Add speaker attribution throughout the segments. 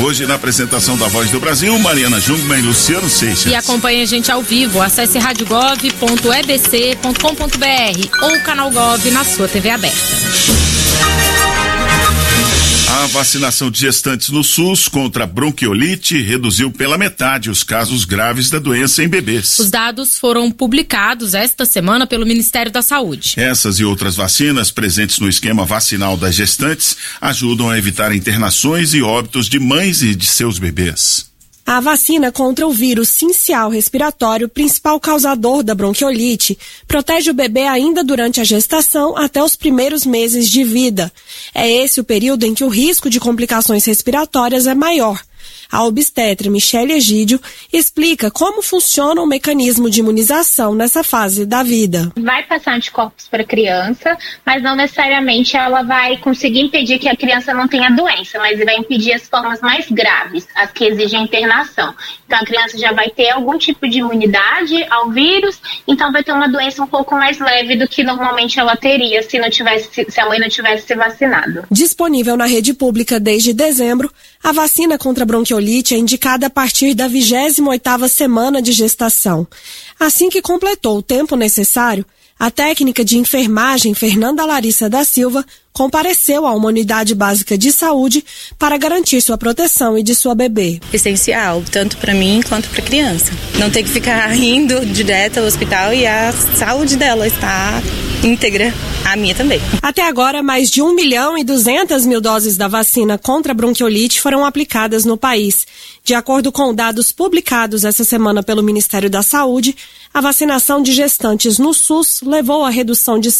Speaker 1: Hoje na apresentação da Voz do Brasil, Mariana Jungmann e Luciano Seixas.
Speaker 2: E acompanhe a gente ao vivo, acesse radiogov.ebc.com.br ou o canal Gov na sua TV aberta.
Speaker 1: A vacinação de gestantes no SUS contra bronquiolite reduziu pela metade os casos graves da doença em bebês.
Speaker 2: Os dados foram publicados esta semana pelo Ministério da Saúde.
Speaker 1: Essas e outras vacinas presentes no esquema vacinal das gestantes ajudam a evitar internações e óbitos de mães e de seus bebês.
Speaker 3: A vacina contra o vírus sincial respiratório, principal causador da bronquiolite, protege o bebê ainda durante a gestação até os primeiros meses de vida. É esse o período em que o risco de complicações respiratórias é maior. A obstetra Michele Egídio explica como funciona o mecanismo de imunização nessa fase da vida.
Speaker 4: Vai passar anticorpos para a criança, mas não necessariamente ela vai conseguir impedir que a criança não tenha doença, mas vai impedir as formas mais graves, as que exigem internação. Então a criança já vai ter algum tipo de imunidade ao vírus, então vai ter uma doença um pouco mais leve do que normalmente ela teria se a mãe não tivesse se vacinado.
Speaker 3: Disponível na rede pública desde dezembro, a vacina contra a bronquiolite é indicada a partir da 28ª semana de gestação. Assim que completou o tempo necessário, a técnica de enfermagem Fernanda Larissa da Silva compareceu a uma unidade básica de saúde para garantir sua proteção e de sua bebê.
Speaker 5: Essencial, tanto para mim quanto para a criança. Não ter que ficar indo direto ao hospital e a saúde dela está íntegra, a minha também.
Speaker 3: Até agora, mais de 1.200.000 doses da vacina contra a bronquiolite foram aplicadas no país. De acordo com dados publicados essa semana pelo Ministério da Saúde, a vacinação de gestantes no SUS levou à redução de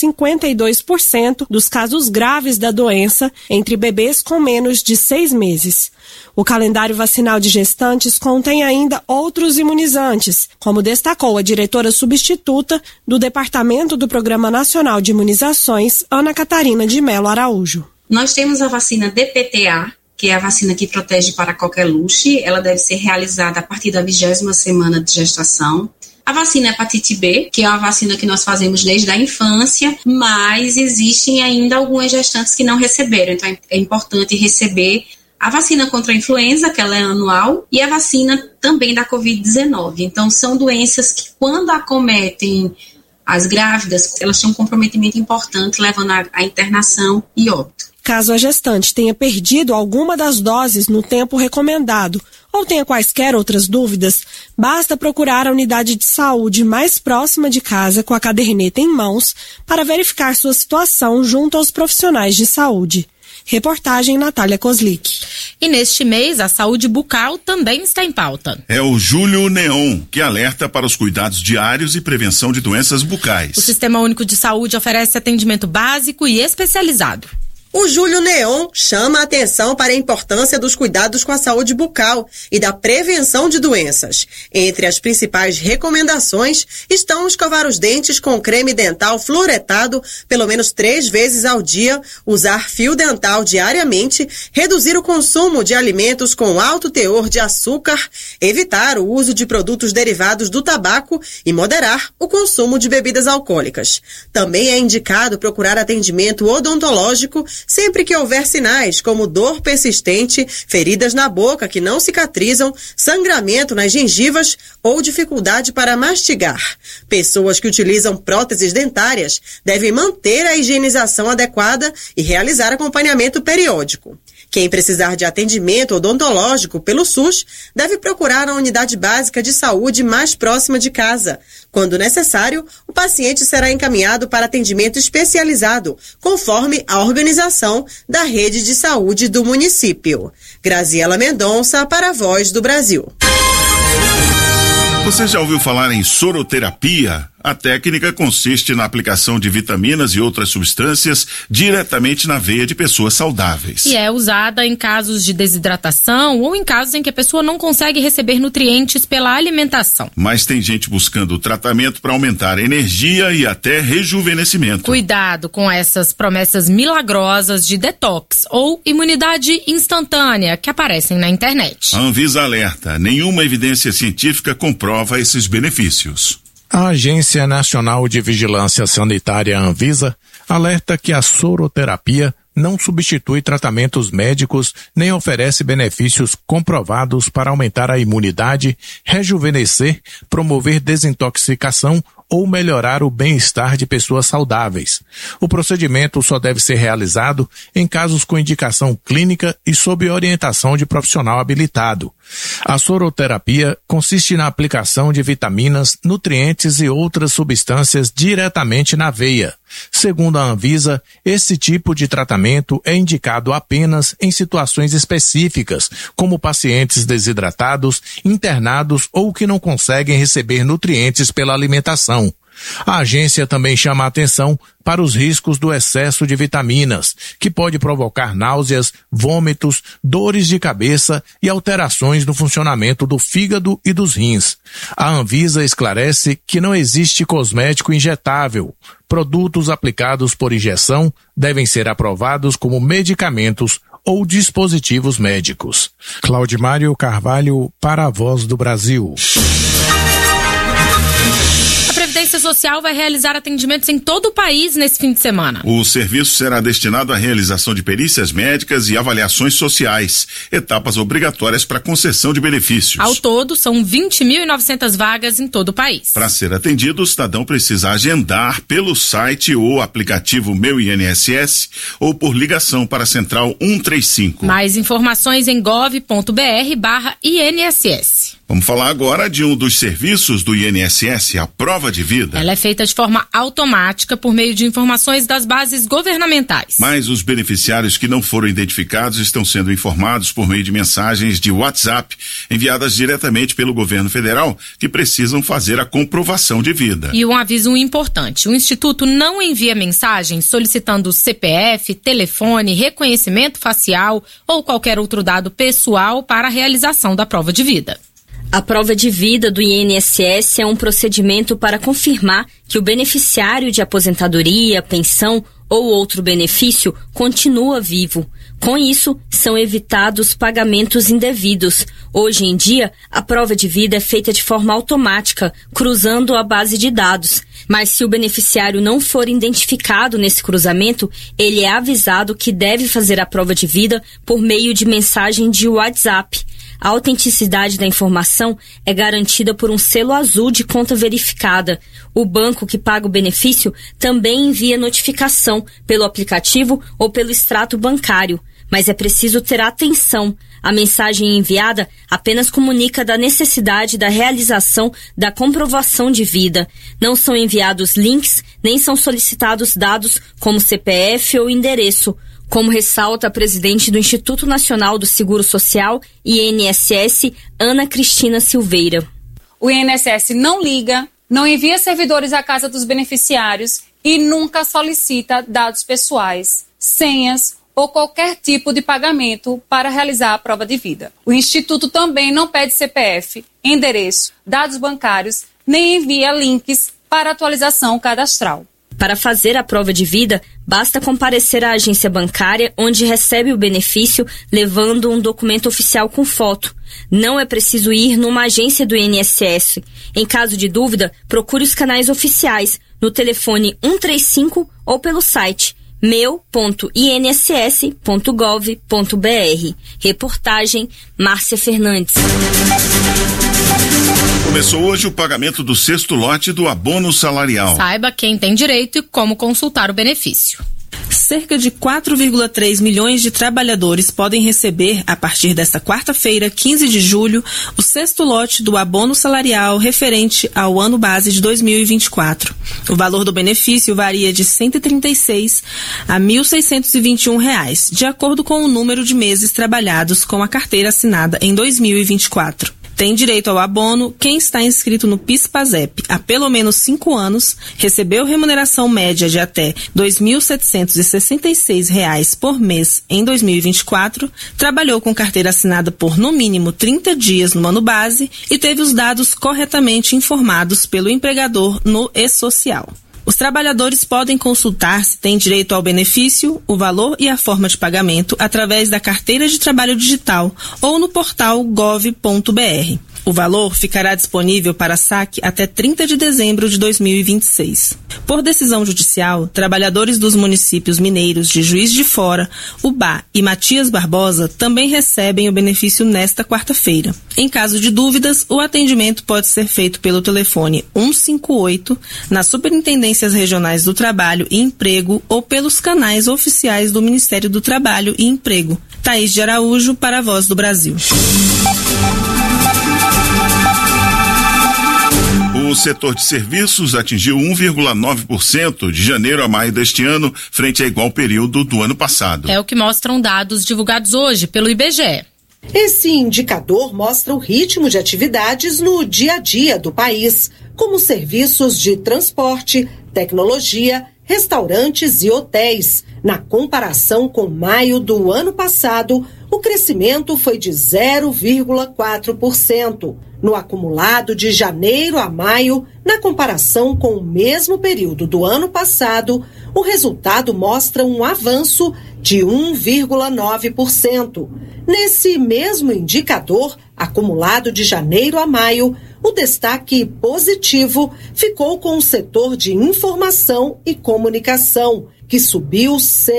Speaker 3: 52% dos casos graves da doença entre bebês com menos de 6 meses. O calendário vacinal de gestantes contém ainda outros imunizantes, como destacou a diretora substituta do Departamento do Programa Nacional de Imunizações, Ana Catarina de Mello Araújo.
Speaker 6: Nós temos a vacina DPTA, que é a vacina que protege para qualquer luxe. Ela deve ser realizada a partir da 20ª semana de gestação. A vacina hepatite B, que é uma vacina que nós fazemos desde a infância, mas existem ainda algumas gestantes que não receberam, então é importante receber a vacina contra a influenza, que ela é anual, e a vacina também da Covid-19. Então são doenças que, quando acometem as grávidas, elas têm um comprometimento importante, levando à internação e óbito.
Speaker 3: Caso a gestante tenha perdido alguma das doses no tempo recomendado ou tenha quaisquer outras dúvidas, basta procurar a unidade de saúde mais próxima de casa com a caderneta em mãos para verificar sua situação junto aos profissionais de saúde. Reportagem Natália Kozlik.
Speaker 2: E neste mês, a saúde bucal também está em pauta.
Speaker 1: É o Julho Neon, que alerta para os cuidados diários e prevenção de doenças bucais.
Speaker 2: O Sistema Único de Saúde oferece atendimento básico e especializado.
Speaker 7: O Julho Neon chama a atenção para a importância dos cuidados com a saúde bucal e da prevenção de doenças. Entre as principais recomendações estão escovar os dentes com creme dental fluoretado pelo menos 3 vezes ao dia, usar fio dental diariamente, reduzir o consumo de alimentos com alto teor de açúcar, evitar o uso de produtos derivados do tabaco e moderar o consumo de bebidas alcoólicas. Também é indicado procurar atendimento odontológico sempre que houver sinais como dor persistente, feridas na boca que não cicatrizam, sangramento nas gengivas ou dificuldade para mastigar. Pessoas que utilizam próteses dentárias devem manter a higienização adequada e realizar acompanhamento periódico. Quem precisar de atendimento odontológico pelo SUS deve procurar a unidade básica de saúde mais próxima de casa. Quando necessário, o paciente será encaminhado para atendimento especializado, conforme a organização da rede de saúde do município. Graziela Mendonça para a Voz do Brasil.
Speaker 1: Você já ouviu falar em soroterapia? A técnica consiste na aplicação de vitaminas e outras substâncias diretamente na veia de pessoas saudáveis.
Speaker 2: E é usada em casos de desidratação ou em casos em que a pessoa não consegue receber nutrientes pela alimentação.
Speaker 1: Mas tem gente buscando o tratamento para aumentar a energia e até rejuvenescimento.
Speaker 2: Cuidado com essas promessas milagrosas de detox ou imunidade instantânea que aparecem na internet.
Speaker 1: A Anvisa alerta: nenhuma evidência científica comprova esses benefícios.
Speaker 8: A Agência Nacional de Vigilância Sanitária, Anvisa, alerta que a soroterapia não substitui tratamentos médicos nem oferece benefícios comprovados para aumentar a imunidade, rejuvenescer, promover desintoxicação ou melhorar o bem-estar de pessoas saudáveis. O procedimento só deve ser realizado em casos com indicação clínica e sob orientação de profissional habilitado. A soroterapia consiste na aplicação de vitaminas, nutrientes e outras substâncias diretamente na veia. Segundo a Anvisa, esse tipo de tratamento é indicado apenas em situações específicas, como pacientes desidratados, internados ou que não conseguem receber nutrientes pela alimentação. A agência também chama a atenção para os riscos do excesso de vitaminas, que pode provocar náuseas, vômitos, dores de cabeça e alterações no funcionamento do fígado e dos rins. A Anvisa esclarece que não existe cosmético injetável. Produtos aplicados por injeção devem ser aprovados como medicamentos ou dispositivos médicos. Claudimário Carvalho, para a Voz do Brasil.
Speaker 2: A Previdência Social vai realizar atendimentos em todo o país nesse fim de semana.
Speaker 1: O serviço será destinado à realização de perícias médicas e avaliações sociais, etapas obrigatórias para concessão de benefícios.
Speaker 2: Ao todo, são 20.900 vagas em todo o país.
Speaker 1: Para ser atendido, o cidadão precisa agendar pelo site ou aplicativo Meu INSS ou por ligação para a Central 135.
Speaker 2: Mais informações em gov.br/INSS.
Speaker 1: Vamos falar agora de um dos serviços do INSS, a prova de vida.
Speaker 2: Ela é feita de forma automática por meio de informações das bases governamentais.
Speaker 1: Mas os beneficiários que não foram identificados estão sendo informados por meio de mensagens de WhatsApp enviadas diretamente pelo governo federal que precisam fazer a comprovação de vida.
Speaker 2: E um aviso importante, o Instituto não envia mensagens solicitando CPF, telefone, reconhecimento facial ou qualquer outro dado pessoal para a realização da prova de vida.
Speaker 9: A prova de vida do INSS é um procedimento para confirmar que o beneficiário de aposentadoria, pensão ou outro benefício continua vivo. Com isso, são evitados pagamentos indevidos. Hoje em dia, a prova de vida é feita de forma automática, cruzando a base de dados. Mas se o beneficiário não for identificado nesse cruzamento, ele é avisado que deve fazer a prova de vida por meio de mensagem de WhatsApp. A autenticidade da informação é garantida por um selo azul de conta verificada. O banco que paga o benefício também envia notificação pelo aplicativo ou pelo extrato bancário. Mas é preciso ter atenção. A mensagem enviada apenas comunica da necessidade da realização da comprovação de vida. Não são enviados links, nem são solicitados dados como CPF ou endereço. Como ressalta a presidente do Instituto Nacional do Seguro Social, INSS, Ana Cristina Silveira.
Speaker 10: O INSS não liga, não envia servidores à casa dos beneficiários e nunca solicita dados pessoais, senhas ou qualquer tipo de pagamento para realizar a prova de vida. O Instituto também não pede CPF, endereço, dados bancários, nem envia links para atualização cadastral.
Speaker 9: Para fazer a prova de vida, basta comparecer à agência bancária onde recebe o benefício levando um documento oficial com foto. Não é preciso ir numa agência do INSS. Em caso de dúvida, procure os canais oficiais no telefone 135 ou pelo site meu.inss.gov.br. Reportagem Márcia Fernandes.
Speaker 1: Começou hoje o pagamento do sexto lote do abono salarial.
Speaker 2: Saiba quem tem direito e como consultar o benefício.
Speaker 11: Cerca de 4,3 milhões de trabalhadores podem receber, a partir desta quarta-feira, 15 de julho, o sexto lote do abono salarial referente ao ano base de 2024. O valor do benefício varia de R$ 136 a R$ 1.621, de acordo com o número de meses trabalhados com a carteira assinada em 2024. Tem direito ao abono quem está inscrito no PIS/PASEP há pelo menos 5 anos, recebeu remuneração média de até R$ 2.766 por mês em 2024, trabalhou com carteira assinada por no mínimo 30 dias no ano base e teve os dados corretamente informados pelo empregador no e-social. Os trabalhadores podem consultar se têm direito ao benefício, o valor e a forma de pagamento através da Carteira de Trabalho Digital ou no portal gov.br. O valor ficará disponível para saque até 30 de dezembro de 2026. Por decisão judicial, trabalhadores dos municípios mineiros de Juiz de Fora, Ubá e Matias Barbosa também recebem o benefício nesta quarta-feira. Em caso de dúvidas, o atendimento pode ser feito pelo telefone 158, nas Superintendências Regionais do Trabalho e Emprego ou pelos canais oficiais do Ministério do Trabalho e Emprego. Thaís de Araújo, para a Voz do Brasil.
Speaker 1: O setor de serviços atingiu 1,9% de janeiro a maio deste ano, frente a igual período do ano passado.
Speaker 2: É o que mostram dados divulgados hoje pelo IBGE.
Speaker 12: Esse indicador mostra o ritmo de atividades no dia a dia do país, como serviços de transporte, tecnologia, restaurantes e hotéis. Na comparação com maio do ano passado, o crescimento foi de 0,4%. No acumulado de janeiro a maio, na comparação com o mesmo período do ano passado, o resultado mostra um avanço de 1,9%. Nesse mesmo indicador, acumulado de janeiro a maio, o destaque positivo ficou com o setor de informação e comunicação, que subiu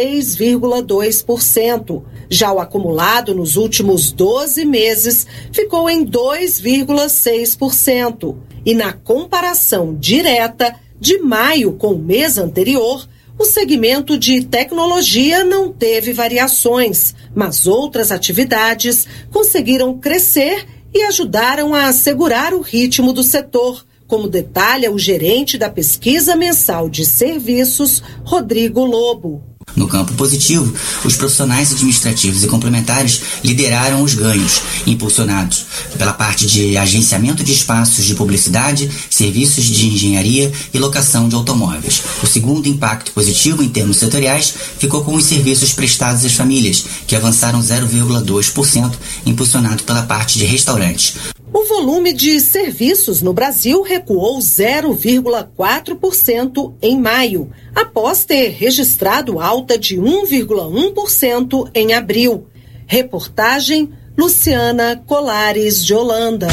Speaker 12: 6,2%. Já o acumulado nos últimos 12 meses ficou em 2,6%. E na comparação direta de maio com o mês anterior, o segmento de tecnologia não teve variações, mas outras atividades conseguiram crescer e ajudaram a assegurar o ritmo do setor, como detalha o gerente da pesquisa mensal de serviços, Rodrigo Lobo.
Speaker 13: No campo positivo, os profissionais administrativos e complementares lideraram os ganhos, impulsionados pela parte de agenciamento de espaços de publicidade, serviços de engenharia e locação de automóveis. O segundo impacto positivo em termos setoriais ficou com os serviços prestados às famílias, que avançaram 0,2%, impulsionado pela parte de restaurantes.
Speaker 12: O volume de serviços no Brasil recuou 0,4% em maio, após ter registrado alta de 1,1% em abril. Reportagem Luciana Colares de Holanda.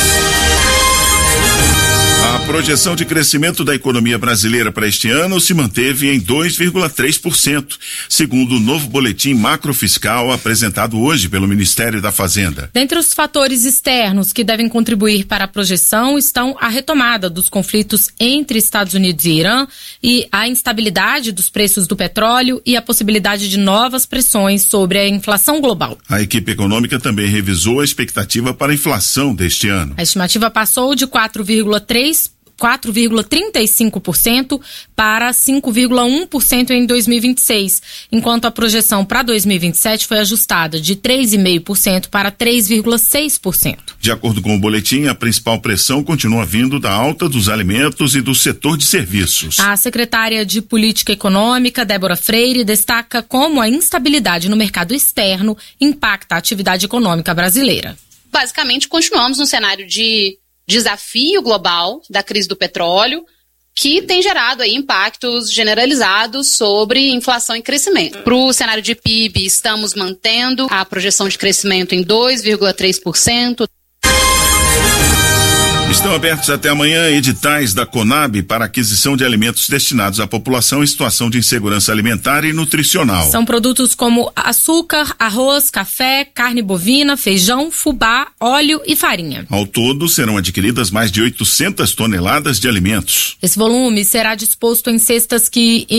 Speaker 1: A projeção de crescimento da economia brasileira para este ano se manteve em 2,3%, segundo o novo boletim macrofiscal apresentado hoje pelo Ministério da Fazenda.
Speaker 2: Dentre os fatores externos que devem contribuir para a projeção estão a retomada dos conflitos entre Estados Unidos e Irã e a instabilidade dos preços do petróleo e a possibilidade de novas pressões sobre a inflação global.
Speaker 1: A equipe econômica também revisou a expectativa para a inflação deste ano.
Speaker 2: A estimativa passou de 4,35% para 5,1% em 2026, enquanto a projeção para 2027 foi ajustada de 3,5% para 3,6%.
Speaker 1: De acordo com o boletim, a principal pressão continua vindo da alta dos alimentos e do setor de serviços.
Speaker 2: A secretária de Política Econômica, Débora Freire, destaca como a instabilidade no mercado externo impacta a atividade econômica brasileira.
Speaker 14: Basicamente, continuamos no cenário de desafio global da crise do petróleo, que tem gerado aí impactos generalizados sobre inflação e crescimento. Para o cenário de PIB, estamos mantendo a projeção de crescimento em 2,3%.
Speaker 1: Estão abertos até amanhã editais da Conab para aquisição de alimentos destinados à população em situação de insegurança alimentar e nutricional.
Speaker 2: São produtos como açúcar, arroz, café, carne bovina, feijão, fubá, óleo e farinha.
Speaker 1: Ao todo, serão adquiridas mais de 800 toneladas de alimentos.
Speaker 2: Esse volume será disposto em cestas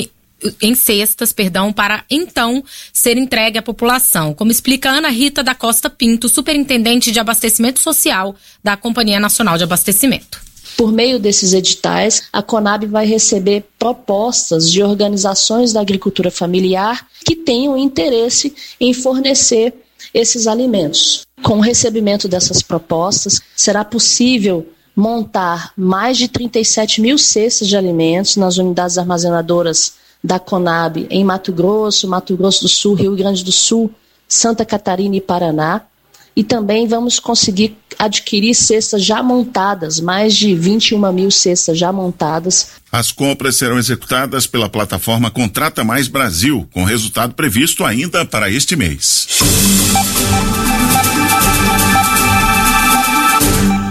Speaker 2: para então ser entregue à população, como explica Ana Rita da Costa Pinto, superintendente de abastecimento social da Companhia Nacional de Abastecimento.
Speaker 15: Por meio desses editais, a Conab vai receber propostas de organizações da agricultura familiar que tenham interesse em fornecer esses alimentos. Com o recebimento dessas propostas, será possível montar mais de 37 mil cestas de alimentos nas unidades armazenadoras da Conab em Mato Grosso do Sul, Rio Grande do Sul, Santa Catarina e Paraná. E também vamos conseguir adquirir cestas já montadas, mais de 21 mil cestas já montadas.
Speaker 1: As compras serão executadas pela plataforma Contrata Mais Brasil, com resultado previsto ainda para este mês.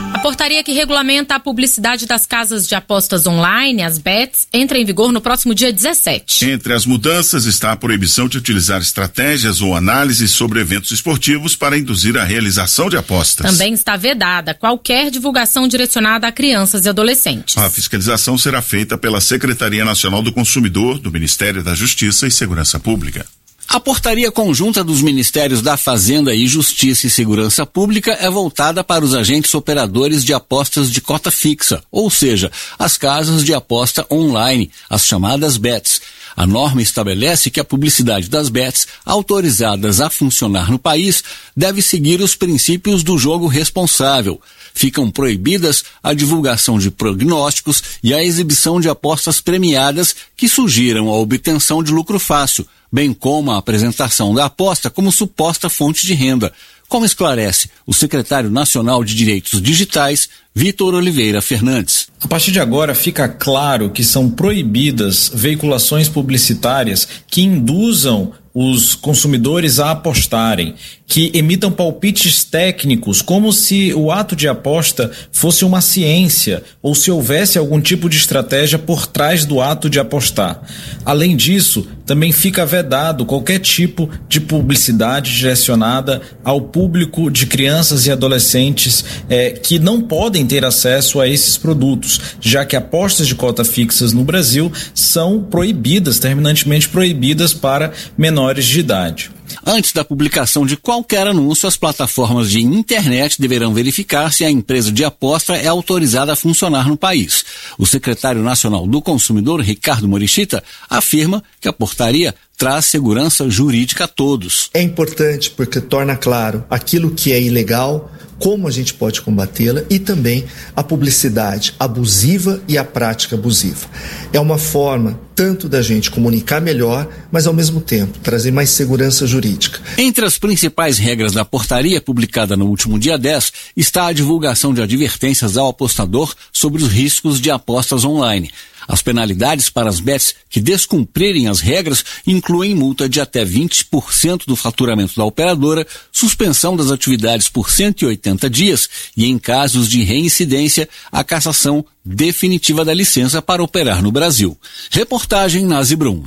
Speaker 2: portaria que regulamenta a publicidade das casas de apostas online, as bets, entra em vigor no próximo dia 17.
Speaker 1: Entre as mudanças está a proibição de utilizar estratégias ou análises sobre eventos esportivos para induzir a realização de apostas.
Speaker 2: Também está vedada qualquer divulgação direcionada a crianças e adolescentes.
Speaker 1: A fiscalização será feita pela Secretaria Nacional do Consumidor, do Ministério da Justiça e Segurança Pública.
Speaker 16: A portaria conjunta dos Ministérios da Fazenda e Justiça e Segurança Pública é voltada para os agentes operadores de apostas de cota fixa, ou seja, as casas de aposta online, as chamadas bets. A norma estabelece que a publicidade das bets, autorizadas a funcionar no país, deve seguir os princípios do jogo responsável. Ficam proibidas a divulgação de prognósticos e a exibição de apostas premiadas que sugiram a obtenção de lucro fácil, bem como a apresentação da aposta como suposta fonte de renda, como esclarece o secretário nacional de Direitos Digitais, Vitor Oliveira Fernandes.
Speaker 17: A partir de agora fica claro que são proibidas veiculações publicitárias que induzam os consumidores a apostarem, que emitam palpites técnicos como se o ato de aposta fosse uma ciência ou se houvesse algum tipo de estratégia por trás do ato de apostar. Além disso, também fica vedado qualquer tipo de publicidade direcionada ao público de crianças e adolescentes que não podem ter acesso a esses produtos, já que apostas de cota fixas no Brasil são proibidas, terminantemente proibidas para menores de idade.
Speaker 16: Antes da publicação de qualquer anúncio, as plataformas de internet deverão verificar se a empresa de aposta é autorizada a funcionar no país. O secretário nacional do Consumidor, Ricardo Morichita, afirma que a portaria traz segurança jurídica a todos.
Speaker 18: É importante porque torna claro aquilo que é ilegal, como a gente pode combatê-la e também a publicidade abusiva e a prática abusiva. É uma forma tanto da gente comunicar melhor, mas ao mesmo tempo trazer mais segurança jurídica.
Speaker 16: Entre as principais regras da portaria publicada no último dia 10 está a divulgação de advertências ao apostador sobre os riscos de apostas online. As penalidades para as bets que descumprirem as regras incluem multa de até 20% do faturamento da operadora, suspensão das atividades por 180 dias e, em casos de reincidência, a cassação definitiva da licença para operar no Brasil. Reportagem Nazi Brum.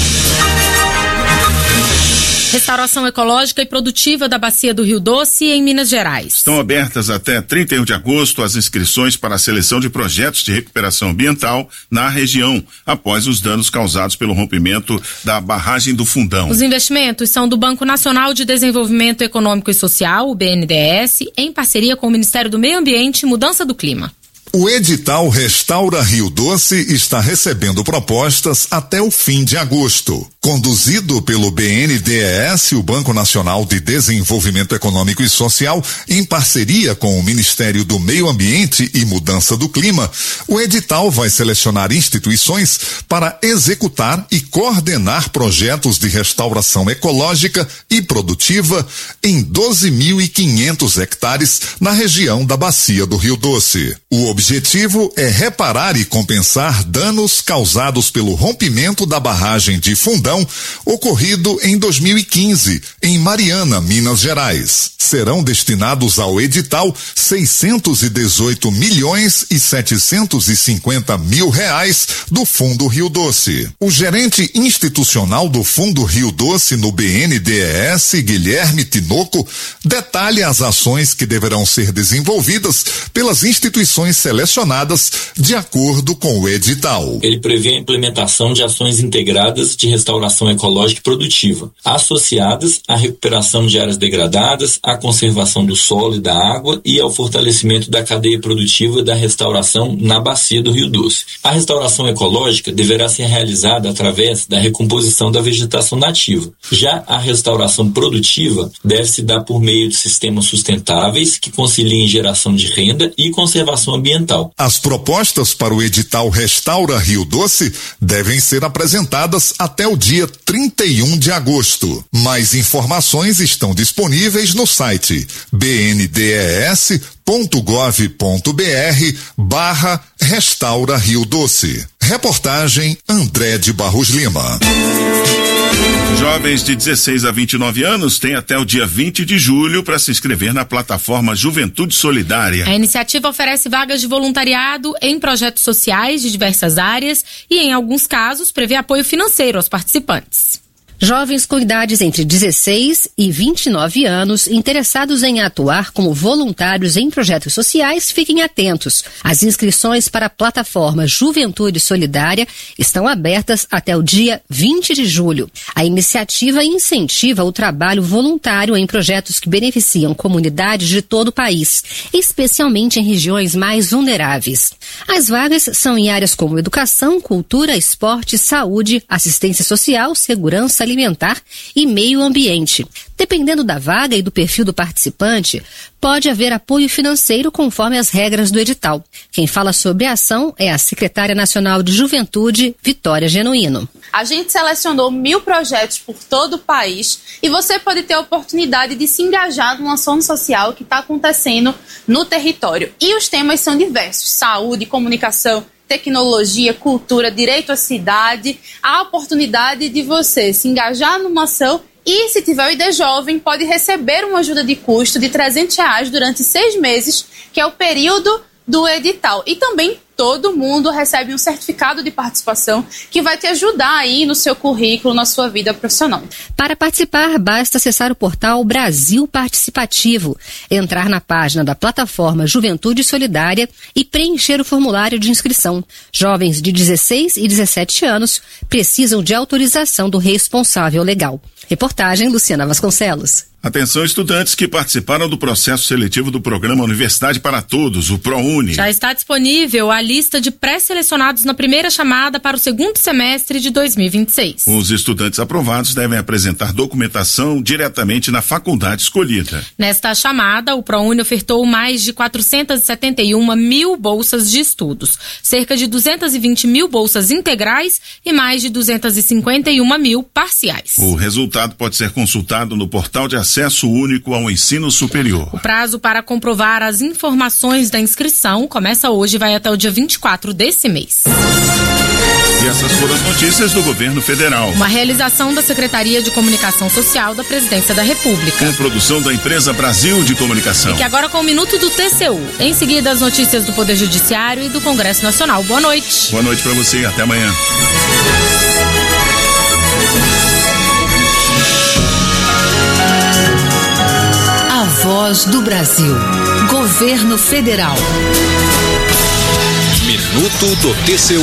Speaker 2: Restauração ecológica e produtiva da Bacia do Rio Doce, em Minas Gerais.
Speaker 1: Estão abertas até 31 de agosto as inscrições para a seleção de projetos de recuperação ambiental na região, após os danos causados pelo rompimento da barragem do Fundão.
Speaker 2: Os investimentos são do Banco Nacional de Desenvolvimento Econômico e Social, o BNDES, em parceria com o Ministério do Meio Ambiente e Mudança do Clima.
Speaker 19: O edital Restaura Rio Doce está recebendo propostas até o fim de agosto. Conduzido pelo BNDES, o Banco Nacional de Desenvolvimento Econômico e Social, em parceria com o Ministério do Meio Ambiente e Mudança do Clima, o edital vai selecionar instituições para executar e coordenar projetos de restauração ecológica e produtiva em 12.500 hectares na região da Bacia do Rio Doce. O objetivo é reparar e compensar danos causados pelo rompimento da barragem de Fundão, ocorrido em 2015, em Mariana, Minas Gerais. Serão destinados ao edital 618 milhões e 750 mil reais do Fundo Rio Doce. O gerente institucional do Fundo Rio Doce no BNDES, Guilherme Tinoco, detalha as ações que deverão ser desenvolvidas pelas instituições selecionadas de acordo com o edital.
Speaker 20: Ele prevê a implementação de ações integradas de restauração ecológica e produtiva, associadas à recuperação de áreas degradadas, à conservação do solo e da água e ao fortalecimento da cadeia produtiva da restauração na Bacia do Rio Doce. A restauração ecológica deverá ser realizada através da recomposição da vegetação nativa. Já a restauração produtiva deve se dar por meio de sistemas sustentáveis que conciliem geração de renda e conservação ambiental.
Speaker 19: As propostas para o edital Restaura Rio Doce devem ser apresentadas até o dia 31 de agosto. Mais informações estão disponíveis no site bndes.gov.br/Restaura Rio Doce. Reportagem André de Barros Lima.
Speaker 1: Jovens de 16 a 29 anos têm até o dia 20 de julho para se inscrever na plataforma Juventude Solidária.
Speaker 2: A iniciativa oferece vagas de voluntariado em projetos sociais de diversas áreas e, em alguns casos, prevê apoio financeiro aos participantes.
Speaker 21: Jovens com idades entre 16 e 29 anos interessados em atuar como voluntários em projetos sociais, fiquem atentos. As inscrições para a plataforma Juventude Solidária estão abertas até o dia 20 de julho. A iniciativa incentiva o trabalho voluntário em projetos que beneficiam comunidades de todo o país, especialmente em regiões mais vulneráveis. As vagas são em áreas como educação, cultura, esporte, saúde, assistência social, segurança alimentar e meio ambiente. Dependendo da vaga e do perfil do participante, pode haver apoio financeiro conforme as regras do edital. Quem fala sobre a ação é a secretária nacional de Juventude, Vitória Genuíno.
Speaker 22: A gente selecionou 1000 projetos por todo o país e você pode ter a oportunidade de se engajar numa ação social que está acontecendo no território. E os temas são diversos: saúde, comunicação, tecnologia, cultura, direito à cidade. Há a oportunidade de você se engajar numa ação e, se tiver o ID Jovem, pode receber uma ajuda de custo de R$300 durante 6 meses, que é o período do edital. E também todo mundo recebe um certificado de participação que vai te ajudar aí no seu currículo, na sua vida profissional.
Speaker 21: Para participar, basta acessar o portal Brasil Participativo, entrar na página da plataforma Juventude Solidária e preencher o formulário de inscrição. Jovens de 16 e 17 anos precisam de autorização do responsável legal. Reportagem Luciana Vasconcelos.
Speaker 1: Atenção, estudantes que participaram do processo seletivo do programa Universidade para Todos, o ProUni.
Speaker 2: Já está disponível a lista de pré-selecionados na primeira chamada para o segundo semestre de 2026.
Speaker 1: Os estudantes aprovados devem apresentar documentação diretamente na faculdade escolhida.
Speaker 2: Nesta chamada, o ProUni ofertou mais de 471 mil bolsas de estudos, cerca de 220 mil bolsas integrais e mais de 251 mil parciais.
Speaker 1: O resultado pode ser consultado no portal de acesso único ao ensino superior.
Speaker 2: O prazo para comprovar as informações da inscrição começa hoje e vai até o dia 24 desse mês.
Speaker 1: E essas foram as notícias do governo federal.
Speaker 2: Uma realização da Secretaria de Comunicação Social da Presidência da República.
Speaker 1: Com produção da empresa Brasil de Comunicação.
Speaker 2: Fique agora com o Minuto do TCU. Em seguida, as notícias do Poder Judiciário e do Congresso Nacional. Boa noite.
Speaker 1: Boa noite para você e até amanhã.
Speaker 23: A Voz do Brasil. Governo Federal.
Speaker 24: Minuto do TCU.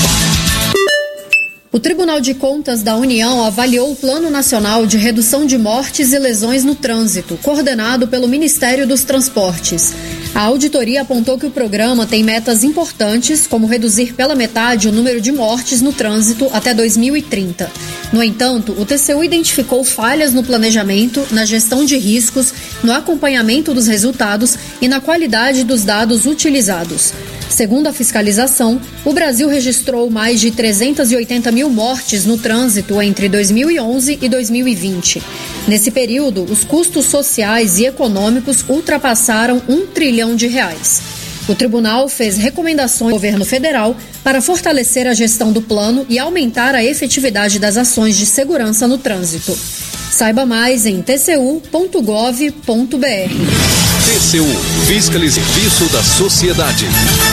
Speaker 25: O Tribunal de Contas da União avaliou o Plano Nacional de Redução de Mortes e Lesões no Trânsito, coordenado pelo Ministério dos Transportes. A auditoria apontou que o programa tem metas importantes, como reduzir pela metade o número de mortes no trânsito até 2030. No entanto, o TCU identificou falhas no planejamento, na gestão de riscos, no acompanhamento dos resultados e na qualidade dos dados utilizados. Segundo a fiscalização, o Brasil registrou mais de 380 mil mortes no trânsito entre 2011 e 2020. Nesse período, os custos sociais e econômicos ultrapassaram R$1 trilhão. O tribunal fez recomendações ao governo federal para fortalecer a gestão do plano e aumentar a efetividade das ações de segurança no trânsito. Saiba mais em tcu.gov.br.
Speaker 24: TCU, Fiscalização Serviço da Sociedade.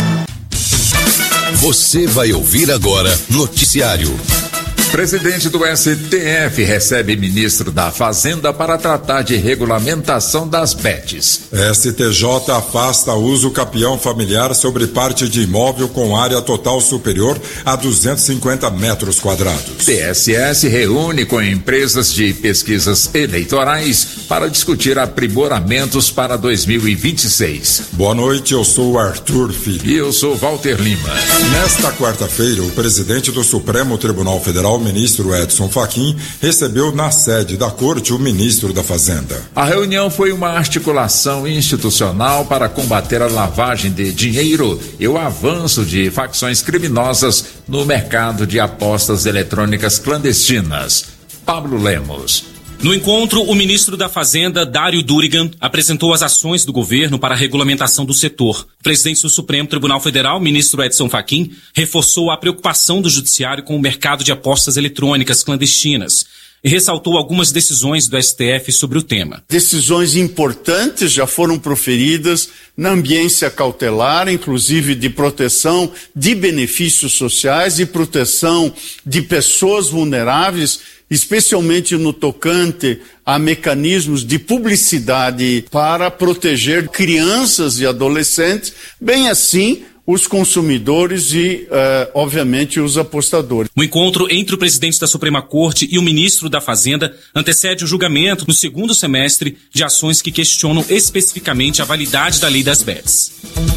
Speaker 24: Você vai ouvir agora Noticiário.
Speaker 26: Presidente do STF recebe ministro da Fazenda para tratar de regulamentação das bets.
Speaker 27: STJ afasta uso capião familiar sobre parte de imóvel com área total superior a 250 metros quadrados.
Speaker 26: TSE reúne com empresas de pesquisas eleitorais para discutir aprimoramentos para 2026.
Speaker 27: Boa noite, eu sou Arthur Filho.
Speaker 26: E eu sou Walter Lima.
Speaker 27: Nesta quarta-feira, o presidente do Supremo Tribunal Federal, o ministro Edson Fachin, recebeu na sede da corte o ministro da Fazenda.
Speaker 26: A reunião foi uma articulação institucional para combater a lavagem de dinheiro e o avanço de facções criminosas no mercado de apostas eletrônicas clandestinas. Pablo Lemos.
Speaker 28: No encontro, o ministro da Fazenda, Dário Durigan, apresentou as ações do governo para a regulamentação do setor. O presidente do Supremo Tribunal Federal, ministro Edson Fachin, reforçou a preocupação do judiciário com o mercado de apostas eletrônicas clandestinas. e ressaltou algumas decisões do STF sobre o tema.
Speaker 3: Decisões importantes já foram proferidas na ambiência cautelar, inclusive de proteção de benefícios sociais e proteção de pessoas vulneráveis, especialmente no tocante a mecanismos de publicidade para proteger crianças e adolescentes, bem assim os consumidores e, obviamente, os apostadores.
Speaker 28: O encontro entre o presidente da Suprema Corte e o ministro da Fazenda antecede o julgamento no segundo semestre de ações que questionam especificamente a validade da lei das bets.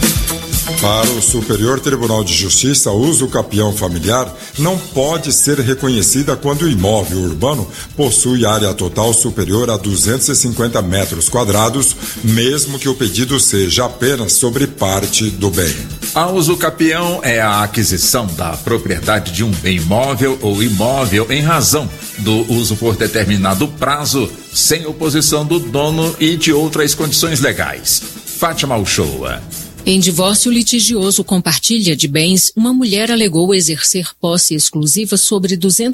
Speaker 27: Para o Superior Tribunal de Justiça, o uso capião familiar não pode ser reconhecida quando o imóvel urbano possui área total superior a 250 metros quadrados, mesmo que o pedido seja apenas sobre parte do bem.
Speaker 26: A uso capião é a aquisição da propriedade de um bem imóvel ou imóvel em razão do uso por determinado prazo, sem oposição do dono e de outras condições legais. Fátima Uchoa.
Speaker 4: Em divórcio litigioso com partilha de bens, uma mulher alegou exercer posse exclusiva sobre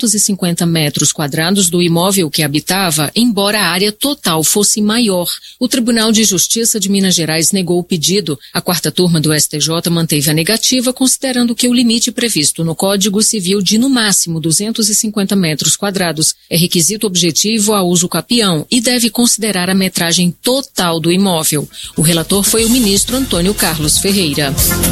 Speaker 4: 250 metros quadrados do imóvel que habitava, embora a área total fosse maior. O Tribunal de Justiça de Minas Gerais negou o pedido. A quarta turma do STJ manteve a negativa, considerando que o limite previsto no Código Civil de, no máximo, 250 metros quadrados é requisito objetivo a uso capião e deve considerar a metragem total do imóvel. O relator foi o ministro Antônio Carlos Ferreira.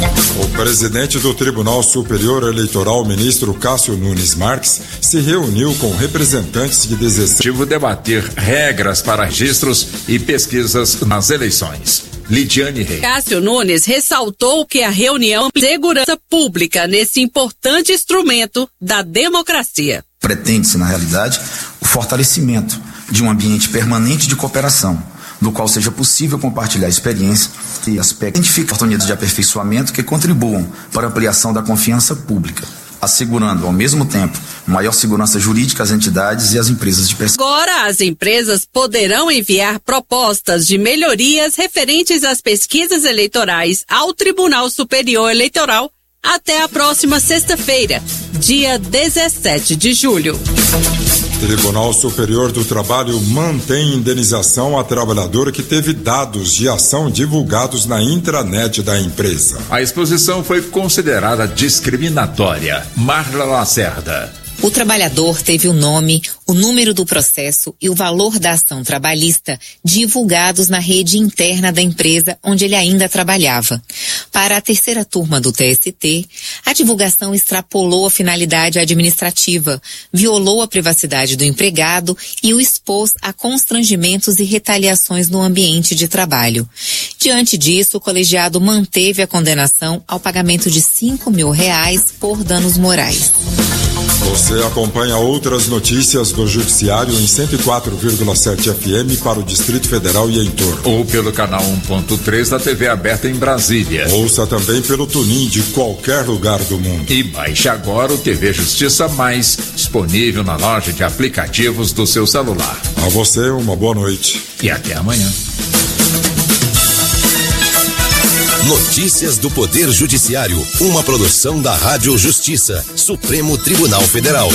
Speaker 27: O presidente do Tribunal Superior Eleitoral, ministro Cássio Nunes Marques, se reuniu com representantes de 16.
Speaker 26: Debater regras para registros e pesquisas nas eleições. Lidiane Reis.
Speaker 5: Cássio Nunes ressaltou que a reunião de segurança pública nesse importante instrumento da democracia.
Speaker 6: Pretende-se, na realidade, o fortalecimento de um ambiente permanente de cooperação, do qual seja possível compartilhar experiência e aspectos, identificar oportunidades de aperfeiçoamento que contribuam para a ampliação da confiança pública, assegurando, ao mesmo tempo, maior segurança jurídica às entidades e às empresas de pesquisa.
Speaker 5: Agora, as empresas poderão enviar propostas de melhorias referentes às pesquisas eleitorais ao Tribunal Superior Eleitoral até a próxima sexta-feira, dia 17 de julho.
Speaker 27: Tribunal Superior do Trabalho mantém indenização a trabalhadora que teve dados de ação divulgados na intranet da empresa.
Speaker 26: A exposição foi considerada discriminatória. Marla Lacerda.
Speaker 7: O trabalhador teve o nome, o número do processo e o valor da ação trabalhista divulgados na rede interna da empresa onde ele ainda trabalhava. Para a terceira turma do TST, a divulgação extrapolou a finalidade administrativa, violou a privacidade do empregado e o expôs a constrangimentos e retaliações no ambiente de trabalho. Diante disso, o colegiado manteve a condenação ao pagamento de R$5.000 por danos morais.
Speaker 27: Você acompanha outras notícias do Judiciário em 104,7 FM para o Distrito Federal e em torno.
Speaker 26: Ou pelo canal 1.3 da TV aberta em Brasília.
Speaker 27: Ouça também pelo TuneIn de qualquer lugar do mundo.
Speaker 26: E baixe agora o TV Justiça Mais, disponível na loja de aplicativos do seu celular.
Speaker 27: A você, uma boa noite.
Speaker 26: E até amanhã.
Speaker 24: Notícias do Poder Judiciário, uma produção da Rádio Justiça, Supremo Tribunal Federal.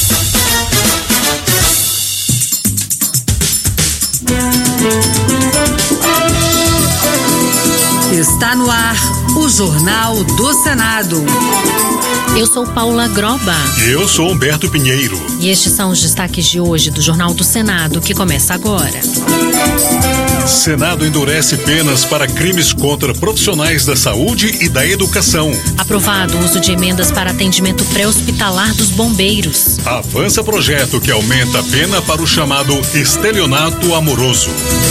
Speaker 23: Está no ar o Jornal do Senado.
Speaker 2: Eu sou Paula Groba.
Speaker 8: E eu sou Humberto Pinheiro.
Speaker 2: E estes são os destaques de hoje do Jornal do Senado, que começa agora.
Speaker 8: Senado endurece penas para crimes contra profissionais da saúde e da educação.
Speaker 2: Aprovado o uso de emendas para atendimento pré-hospitalar dos bombeiros.
Speaker 8: Avança projeto que aumenta a pena para o chamado estelionato amoroso.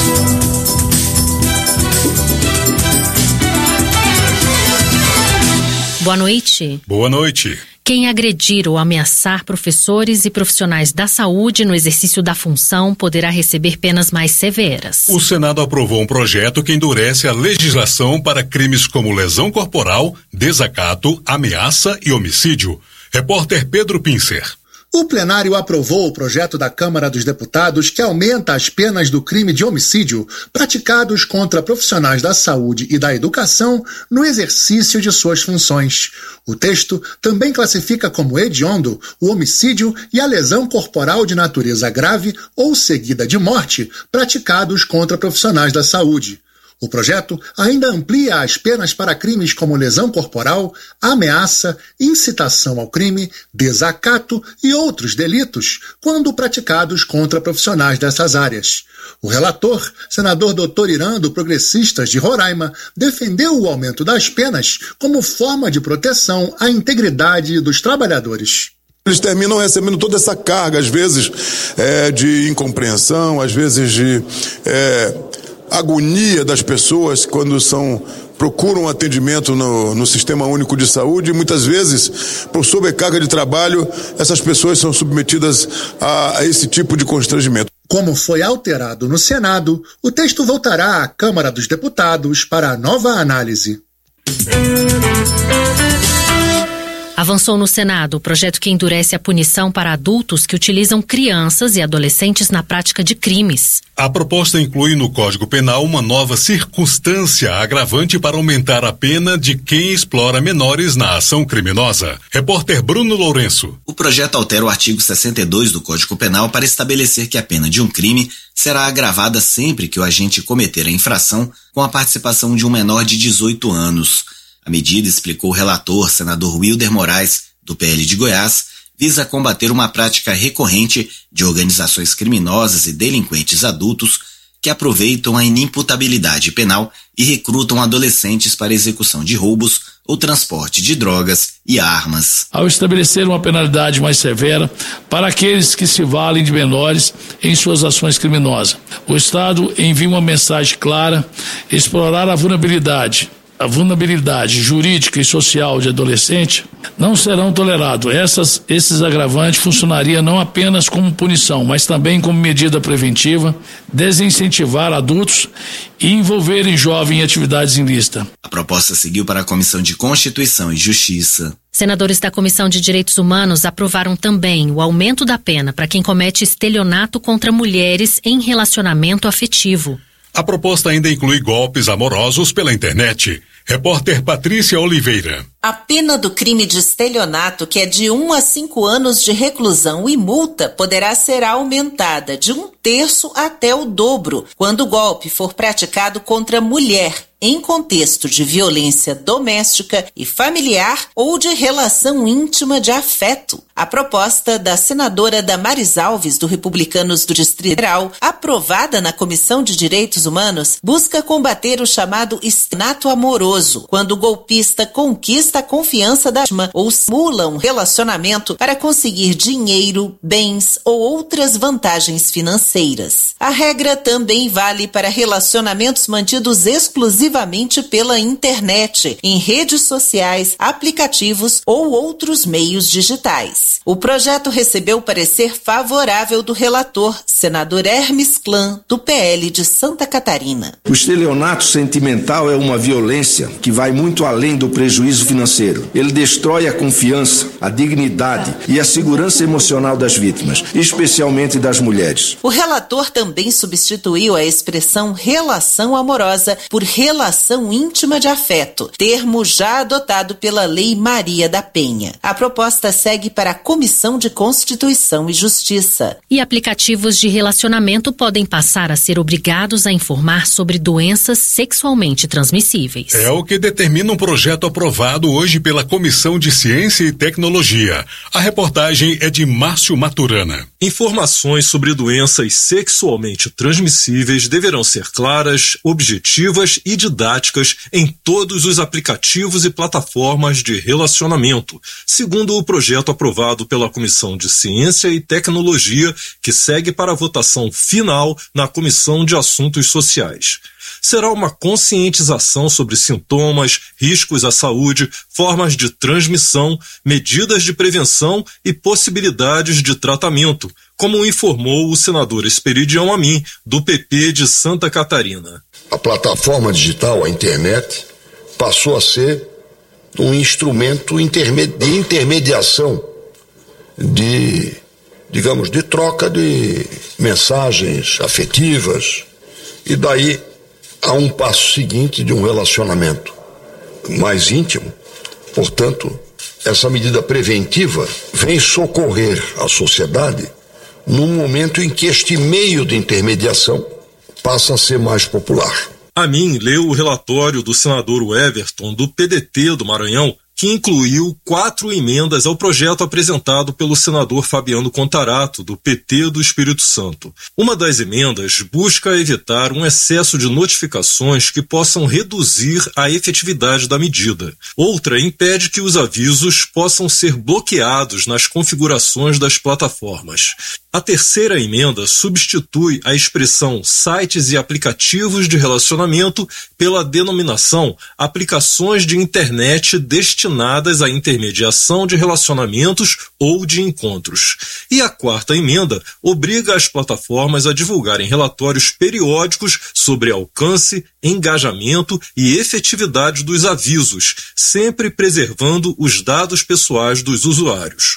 Speaker 2: Boa noite.
Speaker 8: Boa noite.
Speaker 2: Quem agredir ou ameaçar professores e profissionais da saúde no exercício da função poderá receber penas mais severas.
Speaker 8: O Senado aprovou um projeto que endurece a legislação para crimes como lesão corporal, desacato, ameaça e homicídio. Repórter Pedro Pincer.
Speaker 9: O plenário aprovou o projeto da Câmara dos Deputados que aumenta as penas do crime de homicídio praticados contra profissionais da saúde e da educação no exercício de suas funções. O texto também classifica como hediondo o homicídio e a lesão corporal de natureza grave ou seguida de morte praticados contra profissionais da saúde. O projeto ainda amplia as penas para crimes como lesão corporal, ameaça, incitação ao crime, desacato e outros delitos, quando praticados contra profissionais dessas áreas. O relator, senador Dr. Irã, do Progressistas de Roraima, defendeu o aumento das penas como forma de proteção à integridade dos trabalhadores.
Speaker 10: Eles terminam recebendo toda essa carga, às vezes de incompreensão, às vezes de agonia das pessoas quando procuram atendimento no Sistema Único de Saúde, e muitas vezes, por sobrecarga de trabalho, essas pessoas são submetidas a esse tipo de constrangimento.
Speaker 9: Como foi alterado no Senado, o texto voltará à Câmara dos Deputados para a nova análise.
Speaker 2: Avançou no Senado o projeto que endurece a punição para adultos que utilizam crianças e adolescentes na prática de crimes.
Speaker 8: A proposta inclui no Código Penal uma nova circunstância agravante para aumentar a pena de quem explora menores na ação criminosa. Repórter Bruno Lourenço.
Speaker 11: O projeto altera o artigo 62 do Código Penal para estabelecer que a pena de um crime será agravada sempre que o agente cometer a infração com a participação de um menor de 18 anos. A medida, explicou o relator, senador Wilder Moraes, do PL de Goiás, visa combater uma prática recorrente de organizações criminosas e delinquentes adultos que aproveitam a inimputabilidade penal e recrutam adolescentes para execução de roubos ou transporte de drogas e armas.
Speaker 12: Ao estabelecer uma penalidade mais severa para aqueles que se valem de menores em suas ações criminosas, o Estado envia uma mensagem clara: explorar a vulnerabilidade jurídica e social de adolescente não serão tolerados. Esses agravantes funcionariam não apenas como punição, mas também como medida preventiva, desincentivar adultos e envolverem jovens em atividades ilícitas.
Speaker 11: A proposta seguiu para a Comissão de Constituição e Justiça.
Speaker 2: Senadores da Comissão de Direitos Humanos aprovaram também o aumento da pena para quem comete estelionato contra mulheres em relacionamento afetivo.
Speaker 8: A proposta ainda inclui golpes amorosos pela internet. Repórter Patrícia Oliveira.
Speaker 13: A pena do crime de estelionato, que é de 1 a 5 anos de reclusão e multa, poderá ser aumentada de 1/3 até o dobro quando o golpe for praticado contra mulher em contexto de violência doméstica e familiar ou de relação íntima de afeto. A proposta da senadora Damares Alves, do Republicanos do Distrito Federal, aprovada na Comissão de Direitos Humanos, busca combater o chamado estelionato amoroso, quando o golpista conquista a confiança da vítima ou simula um relacionamento para conseguir dinheiro, bens ou outras vantagens financeiras. A regra também vale para relacionamentos mantidos exclusivamente pela internet, em redes sociais, aplicativos ou outros meios digitais. O projeto recebeu parecer favorável do relator, senador Hermes Klan, do PL de Santa Catarina.
Speaker 14: O estelionato sentimental é uma violência que vai muito além do prejuízo financeiro. Ele destrói a confiança, a dignidade e a segurança emocional das vítimas, especialmente das mulheres.
Speaker 13: O relator também substituiu a expressão relação amorosa por relação íntima de afeto, termo já adotado pela Lei Maria da Penha. A proposta segue para a Comissão de Constituição e Justiça.
Speaker 2: E aplicativos de relacionamento podem passar a ser obrigados a informar sobre doenças sexualmente transmissíveis.
Speaker 8: É o que determina um projeto aprovado hoje pela Comissão de Ciência e Tecnologia. A reportagem é de Márcio Maturana.
Speaker 15: Informações sobre doenças sexualmente transmissíveis deverão ser claras, objetivas e didáticas em todos os aplicativos e plataformas de relacionamento, segundo o projeto aprovado pela Comissão de Ciência e Tecnologia, que segue para a votação final na Comissão de Assuntos Sociais. Será uma conscientização sobre sintomas, riscos à saúde, formas de transmissão, medidas de prevenção e possibilidades de tratamento, como informou o senador Esperidião Amin, do PP de Santa Catarina.
Speaker 17: A plataforma digital, a internet, passou a ser um instrumento de intermediação de digamos, de troca de mensagens afetivas, e daí há um passo seguinte de um relacionamento mais íntimo. Portanto, essa medida preventiva vem socorrer a sociedade num momento em que este meio de intermediação passa a ser mais popular.
Speaker 15: A mim leu o relatório do senador Everton, do PDT do Maranhão, que incluiu 4 emendas ao projeto apresentado pelo senador Fabiano Contarato, do PT do Espírito Santo. Uma das emendas busca evitar um excesso de notificações que possam reduzir a efetividade da medida. Outra impede que os avisos possam ser bloqueados nas configurações das plataformas. A terceira emenda substitui a expressão sites e aplicativos de relacionamento pela denominação aplicações de internet destinadas à intermediação de relacionamentos ou de encontros. E a quarta emenda obriga as plataformas a divulgarem relatórios periódicos sobre alcance, engajamento e efetividade dos avisos, sempre preservando os dados pessoais dos usuários.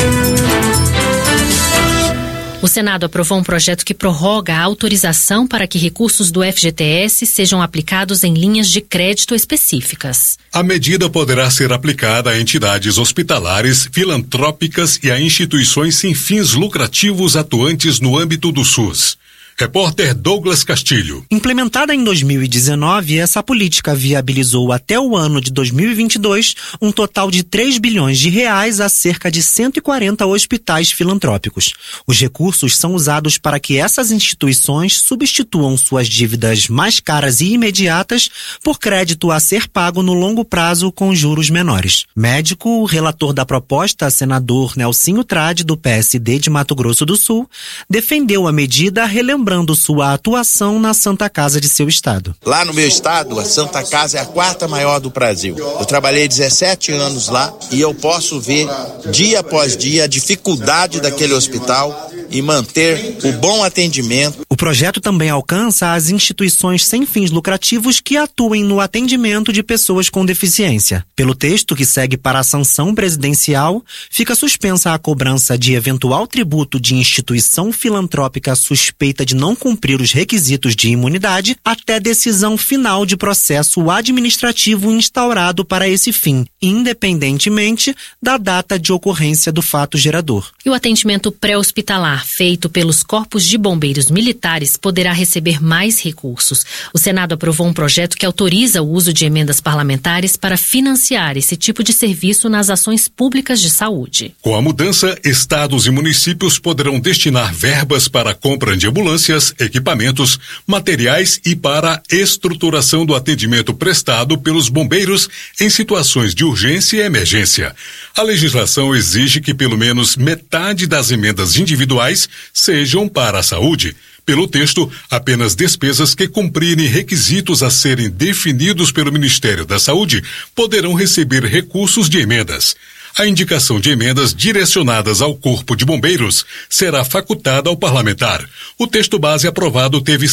Speaker 2: O Senado aprovou um projeto que prorroga a autorização para que recursos do FGTS sejam aplicados em linhas de crédito específicas.
Speaker 8: A medida poderá ser aplicada a entidades hospitalares, filantrópicas e a instituições sem fins lucrativos atuantes no âmbito do SUS. Repórter Douglas Castilho.
Speaker 1: Implementada em 2019, essa política viabilizou até o ano de 2022 um total de 3 bilhões de reais a cerca de 140 hospitais filantrópicos. Os recursos são usados para que essas instituições substituam suas dívidas mais caras e imediatas por crédito a ser pago no longo prazo com juros menores. Médico, o relator da proposta, senador Nelsinho Trade, do PSD de Mato Grosso do Sul, defendeu a medida relembrando sua atuação na Santa Casa de seu estado.
Speaker 16: Lá no meu estado, a Santa Casa é a 4ª maior do Brasil. Eu trabalhei 17 anos lá e eu posso ver dia após dia a dificuldade daquele hospital e manter o bom atendimento.
Speaker 1: O projeto também alcança as instituições sem fins lucrativos que atuem no atendimento de pessoas com deficiência. Pelo texto que segue para a sanção presidencial, fica suspensa a cobrança de eventual tributo de instituição filantrópica suspeita de não cumprir os requisitos de imunidade até decisão final de processo administrativo instaurado para esse fim, independentemente da data de ocorrência do fato gerador.
Speaker 2: E o atendimento pré-hospitalar feito pelos corpos de bombeiros militares poderá receber mais recursos. O Senado aprovou um projeto que autoriza o uso de emendas parlamentares para financiar esse tipo de serviço nas ações públicas de saúde.
Speaker 8: Com a mudança, estados e municípios poderão destinar verbas para a compra de ambulâncias, equipamentos, materiais e para a estruturação do atendimento prestado pelos bombeiros em situações de urgência e emergência. A legislação exige que pelo menos metade das emendas individuais sejam para a saúde. Pelo texto, apenas despesas que cumprirem requisitos a serem definidos pelo Ministério da Saúde poderão receber recursos de emendas. A indicação de emendas direcionadas ao Corpo de Bombeiros será facultada ao parlamentar. O texto base aprovado teve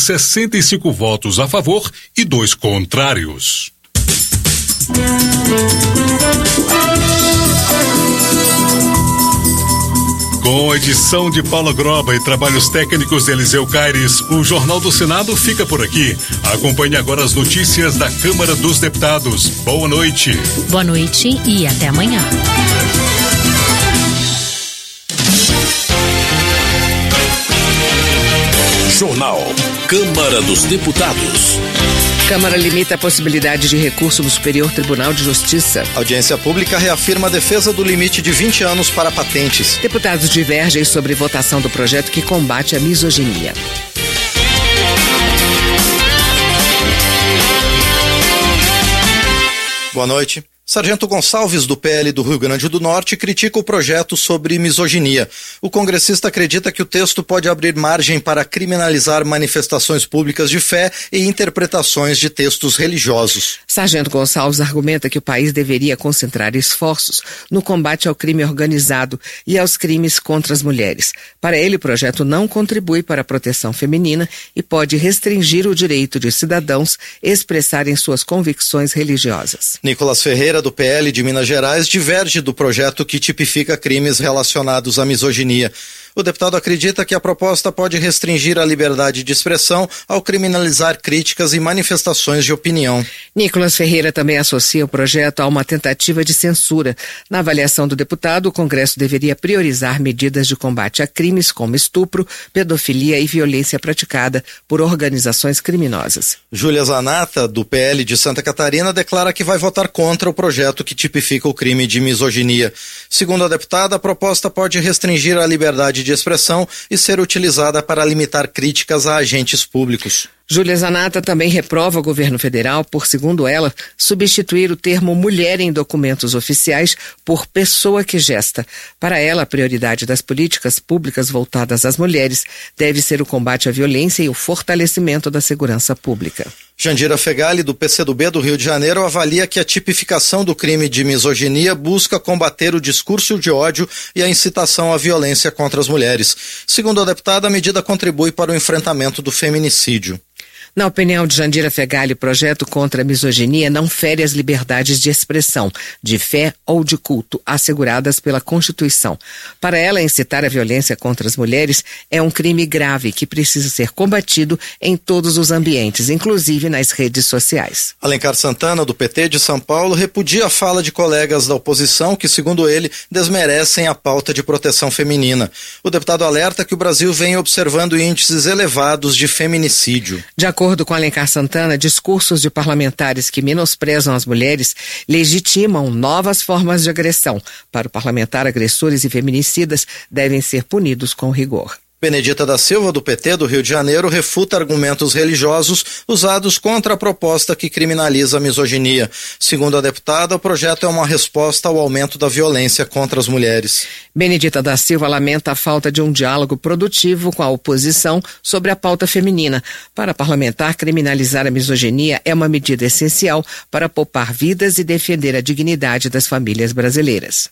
Speaker 8: 65 votos a favor e 2 contrários. Com a edição de Paulo Groba e trabalhos técnicos de Eliseu Caires, o Jornal do Senado fica por aqui. Acompanhe agora as notícias da Câmara dos Deputados. Boa noite.
Speaker 2: Boa noite e até amanhã.
Speaker 24: Jornal Câmara dos Deputados.
Speaker 18: Câmara limita a possibilidade de recurso no Superior Tribunal de Justiça.
Speaker 19: A audiência pública reafirma a defesa do limite de 20 anos para patentes.
Speaker 18: Deputados divergem sobre votação do projeto que combate a misoginia.
Speaker 19: Boa noite. Sargento Gonçalves, do PL do Rio Grande do Norte, critica o projeto sobre misoginia. O congressista acredita que o texto pode abrir margem para criminalizar manifestações públicas de fé e interpretações de textos religiosos.
Speaker 18: Sargento Gonçalves argumenta que o país deveria concentrar esforços no combate ao crime organizado e aos crimes contra as mulheres. Para ele, o projeto não contribui para a proteção feminina e pode restringir o direito de cidadãos expressarem suas convicções religiosas.
Speaker 19: Nicolas Ferreira, do PL de Minas Gerais, diverge do projeto que tipifica crimes relacionados à misoginia. O deputado acredita que a proposta pode restringir a liberdade de expressão ao criminalizar críticas e manifestações de opinião.
Speaker 18: Nicolas Ferreira também associa o projeto a uma tentativa de censura. Na avaliação do deputado, o Congresso deveria priorizar medidas de combate a crimes como estupro, pedofilia e violência praticada por organizações criminosas.
Speaker 19: Júlia Zanata, do PL de Santa Catarina, declara que vai votar contra o projeto que tipifica o crime de misoginia. Segundo a deputada, a proposta pode restringir a liberdade de expressão e ser utilizada para limitar críticas a agentes públicos.
Speaker 18: Júlia Zanata também reprova o governo federal por, segundo ela, substituir o termo mulher em documentos oficiais por pessoa que gesta. Para ela, a prioridade das políticas públicas voltadas às mulheres deve ser o combate à violência e o fortalecimento da segurança pública.
Speaker 19: Jandira Fegali, do PCdoB do Rio de Janeiro, avalia que a tipificação do crime de misoginia busca combater o discurso de ódio e a incitação à violência contra as mulheres. Segundo a deputada, a medida contribui para o enfrentamento do feminicídio.
Speaker 18: Na opinião de Jandira Fegali, o projeto contra a misoginia não fere as liberdades de expressão, de fé ou de culto asseguradas pela Constituição. Para ela, incitar a violência contra as mulheres é um crime grave que precisa ser combatido em todos os ambientes, inclusive nas redes sociais.
Speaker 19: Alencar Santana, do PT de São Paulo, repudia a fala de colegas da oposição que, segundo ele, desmerecem a pauta de proteção feminina. O deputado alerta que o Brasil vem observando índices elevados de feminicídio.
Speaker 18: De acordo com Alencar Santana, discursos de parlamentares que menosprezam as mulheres legitimam novas formas de agressão. Para o parlamentar, agressores e feminicidas devem ser punidos com rigor.
Speaker 19: Benedita da Silva, do PT do Rio de Janeiro, refuta argumentos religiosos usados contra a proposta que criminaliza a misoginia. Segundo a deputada, o projeto é uma resposta ao aumento da violência contra as mulheres.
Speaker 18: Benedita da Silva lamenta a falta de um diálogo produtivo com a oposição sobre a pauta feminina. Para a parlamentar, criminalizar a misoginia é uma medida essencial para poupar vidas e defender a dignidade das famílias brasileiras.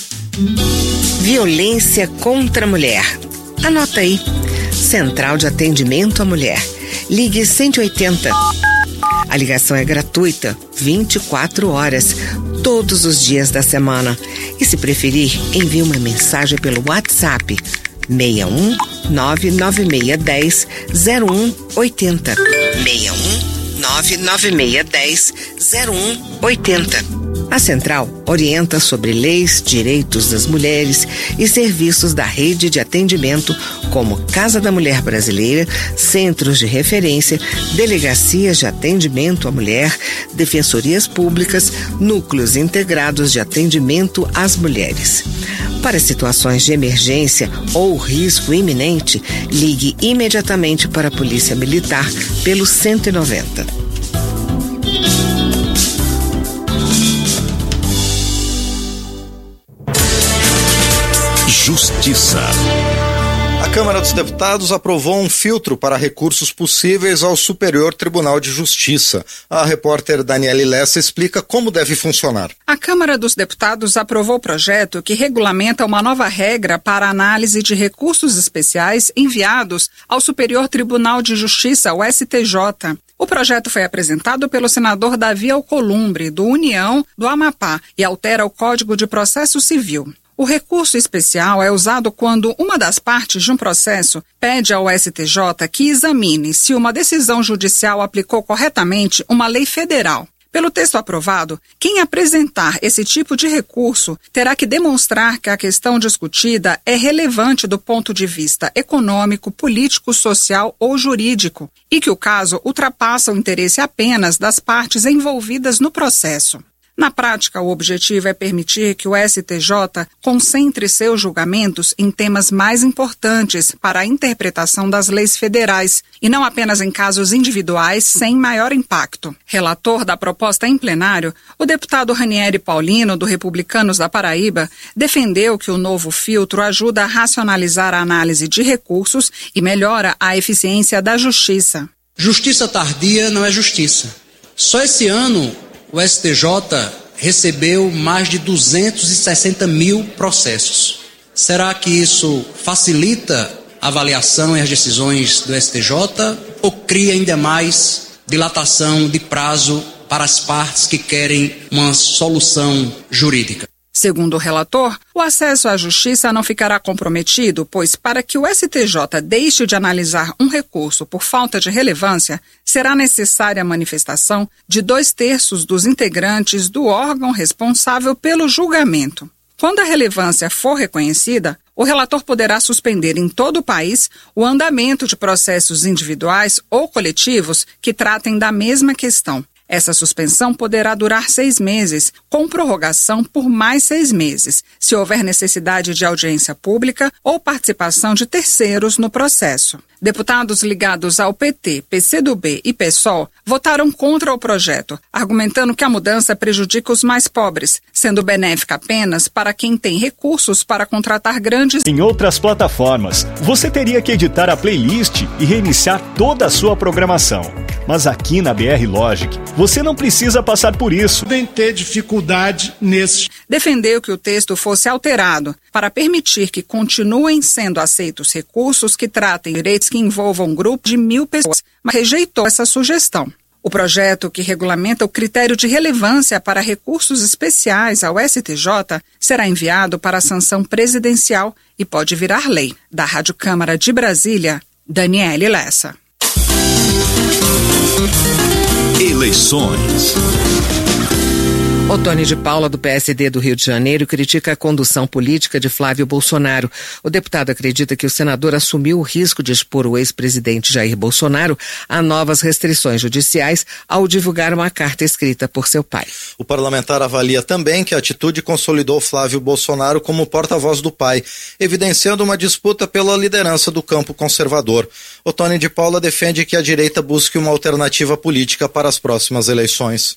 Speaker 18: Violência contra a mulher. Anota aí, Central de Atendimento à Mulher. Ligue 180. A ligação é gratuita, 24 horas, todos os dias da semana. E se preferir, envie uma mensagem pelo WhatsApp 61 99610 0180. 61 99610 0180. A Central orienta sobre leis, direitos das mulheres e serviços da rede de atendimento como Casa da Mulher Brasileira, centros de referência, delegacias de atendimento à mulher, defensorias públicas, núcleos integrados de atendimento às mulheres. Para situações de emergência ou risco iminente, ligue imediatamente para a Polícia Militar pelo 190.
Speaker 24: Justiça.
Speaker 19: A Câmara dos Deputados aprovou um filtro para recursos possíveis ao Superior Tribunal de Justiça. A repórter Daniele Lessa explica como deve funcionar.
Speaker 3: A Câmara dos Deputados aprovou o projeto que regulamenta uma nova regra para análise de recursos especiais enviados ao Superior Tribunal de Justiça, o STJ. O projeto foi apresentado pelo senador Davi Alcolumbre, do União do Amapá, e altera o Código de Processo Civil. O recurso especial é usado quando uma das partes de um processo pede ao STJ que examine se uma decisão judicial aplicou corretamente uma lei federal. Pelo texto aprovado, quem apresentar esse tipo de recurso terá que demonstrar que a questão discutida é relevante do ponto de vista econômico, político, social ou jurídico e que o caso ultrapassa o interesse apenas das partes envolvidas no processo. Na prática, o objetivo é permitir que o STJ concentre seus julgamentos em temas mais importantes para a interpretação das leis federais e não apenas em casos individuais sem maior impacto. Relator da proposta em plenário, o deputado Ranieri Paulino, do Republicanos da Paraíba, defendeu que o novo filtro ajuda a racionalizar a análise de recursos e melhora a eficiência da justiça.
Speaker 4: Justiça tardia não é justiça. Só esse ano o STJ recebeu mais de 260 mil processos. Será que isso facilita a avaliação e as decisões do STJ ou cria ainda mais dilatação de prazo para as partes que querem uma solução jurídica?
Speaker 3: Segundo o relator, o acesso à justiça não ficará comprometido, pois para que o STJ deixe de analisar um recurso por falta de relevância, será necessária a manifestação de 2/3 dos integrantes do órgão responsável pelo julgamento. Quando a relevância for reconhecida, o relator poderá suspender em todo o país o andamento de processos individuais ou coletivos que tratem da mesma questão. Essa suspensão poderá durar 6 meses, com prorrogação por mais 6 meses, se houver necessidade de audiência pública ou participação de terceiros no processo. Deputados ligados ao PT, PCdoB e PSOL votaram contra o projeto, argumentando que a mudança prejudica os mais pobres, sendo benéfica apenas para quem tem recursos para contratar grandes...
Speaker 5: Em outras plataformas, você teria que editar a playlist e reiniciar toda a sua programação. Mas aqui na BR Logic, você não precisa passar por isso.
Speaker 6: Nem ter dificuldade nesse.
Speaker 3: Defendeu que o texto fosse alterado para permitir que continuem sendo aceitos recursos que tratem direitos que envolvam um grupo de 1.000 pessoas, mas rejeitou essa sugestão. O projeto, que regulamenta o critério de relevância para recursos especiais ao STJ, será enviado para a sanção presidencial e pode virar lei. Da Rádio Câmara de Brasília, Daniele Lessa.
Speaker 23: Eleições.
Speaker 18: Otônio de Paula, do PSD do Rio de Janeiro, critica a condução política de Flávio Bolsonaro. O deputado acredita que o senador assumiu o risco de expor o ex-presidente Jair Bolsonaro a novas restrições judiciais ao divulgar uma carta escrita por seu pai.
Speaker 19: O parlamentar avalia também que a atitude consolidou Flávio Bolsonaro como porta-voz do pai, evidenciando uma disputa pela liderança do campo conservador. Otônio de Paula defende que a direita busque uma alternativa política para as próximas eleições.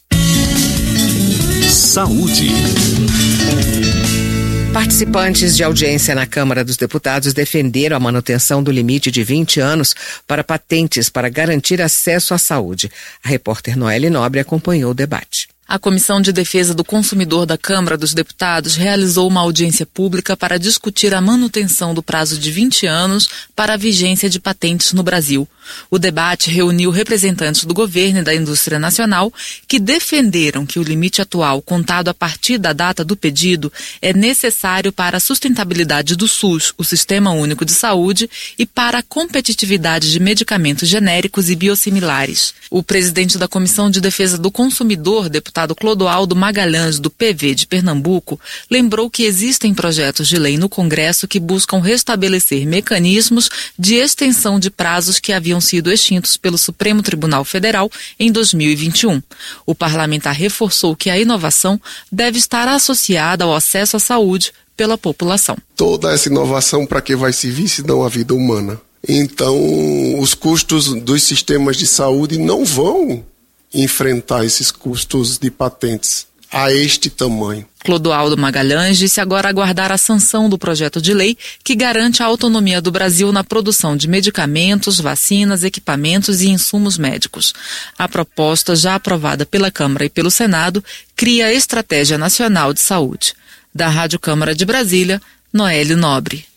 Speaker 23: Saúde.
Speaker 18: Participantes de audiência na Câmara dos Deputados defenderam a manutenção do limite de 20 anos para patentes para garantir acesso à saúde. A repórter Noelle Nobre acompanhou o debate.
Speaker 7: A Comissão de Defesa do Consumidor da Câmara dos Deputados realizou uma audiência pública para discutir a manutenção do prazo de 20 anos para a vigência de patentes no Brasil. O debate reuniu representantes do governo e da indústria nacional que defenderam que o limite atual, contado a partir da data do pedido, é necessário para a sustentabilidade do SUS, o Sistema Único de Saúde, e para a competitividade de medicamentos genéricos e biosimilares. O presidente da Comissão de Defesa do Consumidor, deputado Clodoaldo Magalhães, do PV de Pernambuco, lembrou que existem projetos de lei no Congresso que buscam restabelecer mecanismos de extensão de prazos que haviam sido extintos pelo Supremo Tribunal Federal em 2021. O parlamentar reforçou que a inovação deve estar associada ao acesso à saúde pela população.
Speaker 20: Toda essa inovação para que vai servir se não a vida humana? Então, os custos dos sistemas de saúde não vão enfrentar esses custos de patentes a este tamanho.
Speaker 7: Clodoaldo Magalhães disse agora aguardar a sanção do projeto de lei que garante a autonomia do Brasil na produção de medicamentos, vacinas, equipamentos e insumos médicos. A proposta, já aprovada pela Câmara e pelo Senado, cria a Estratégia Nacional de Saúde. Da Rádio Câmara de Brasília, Noelle Nobre.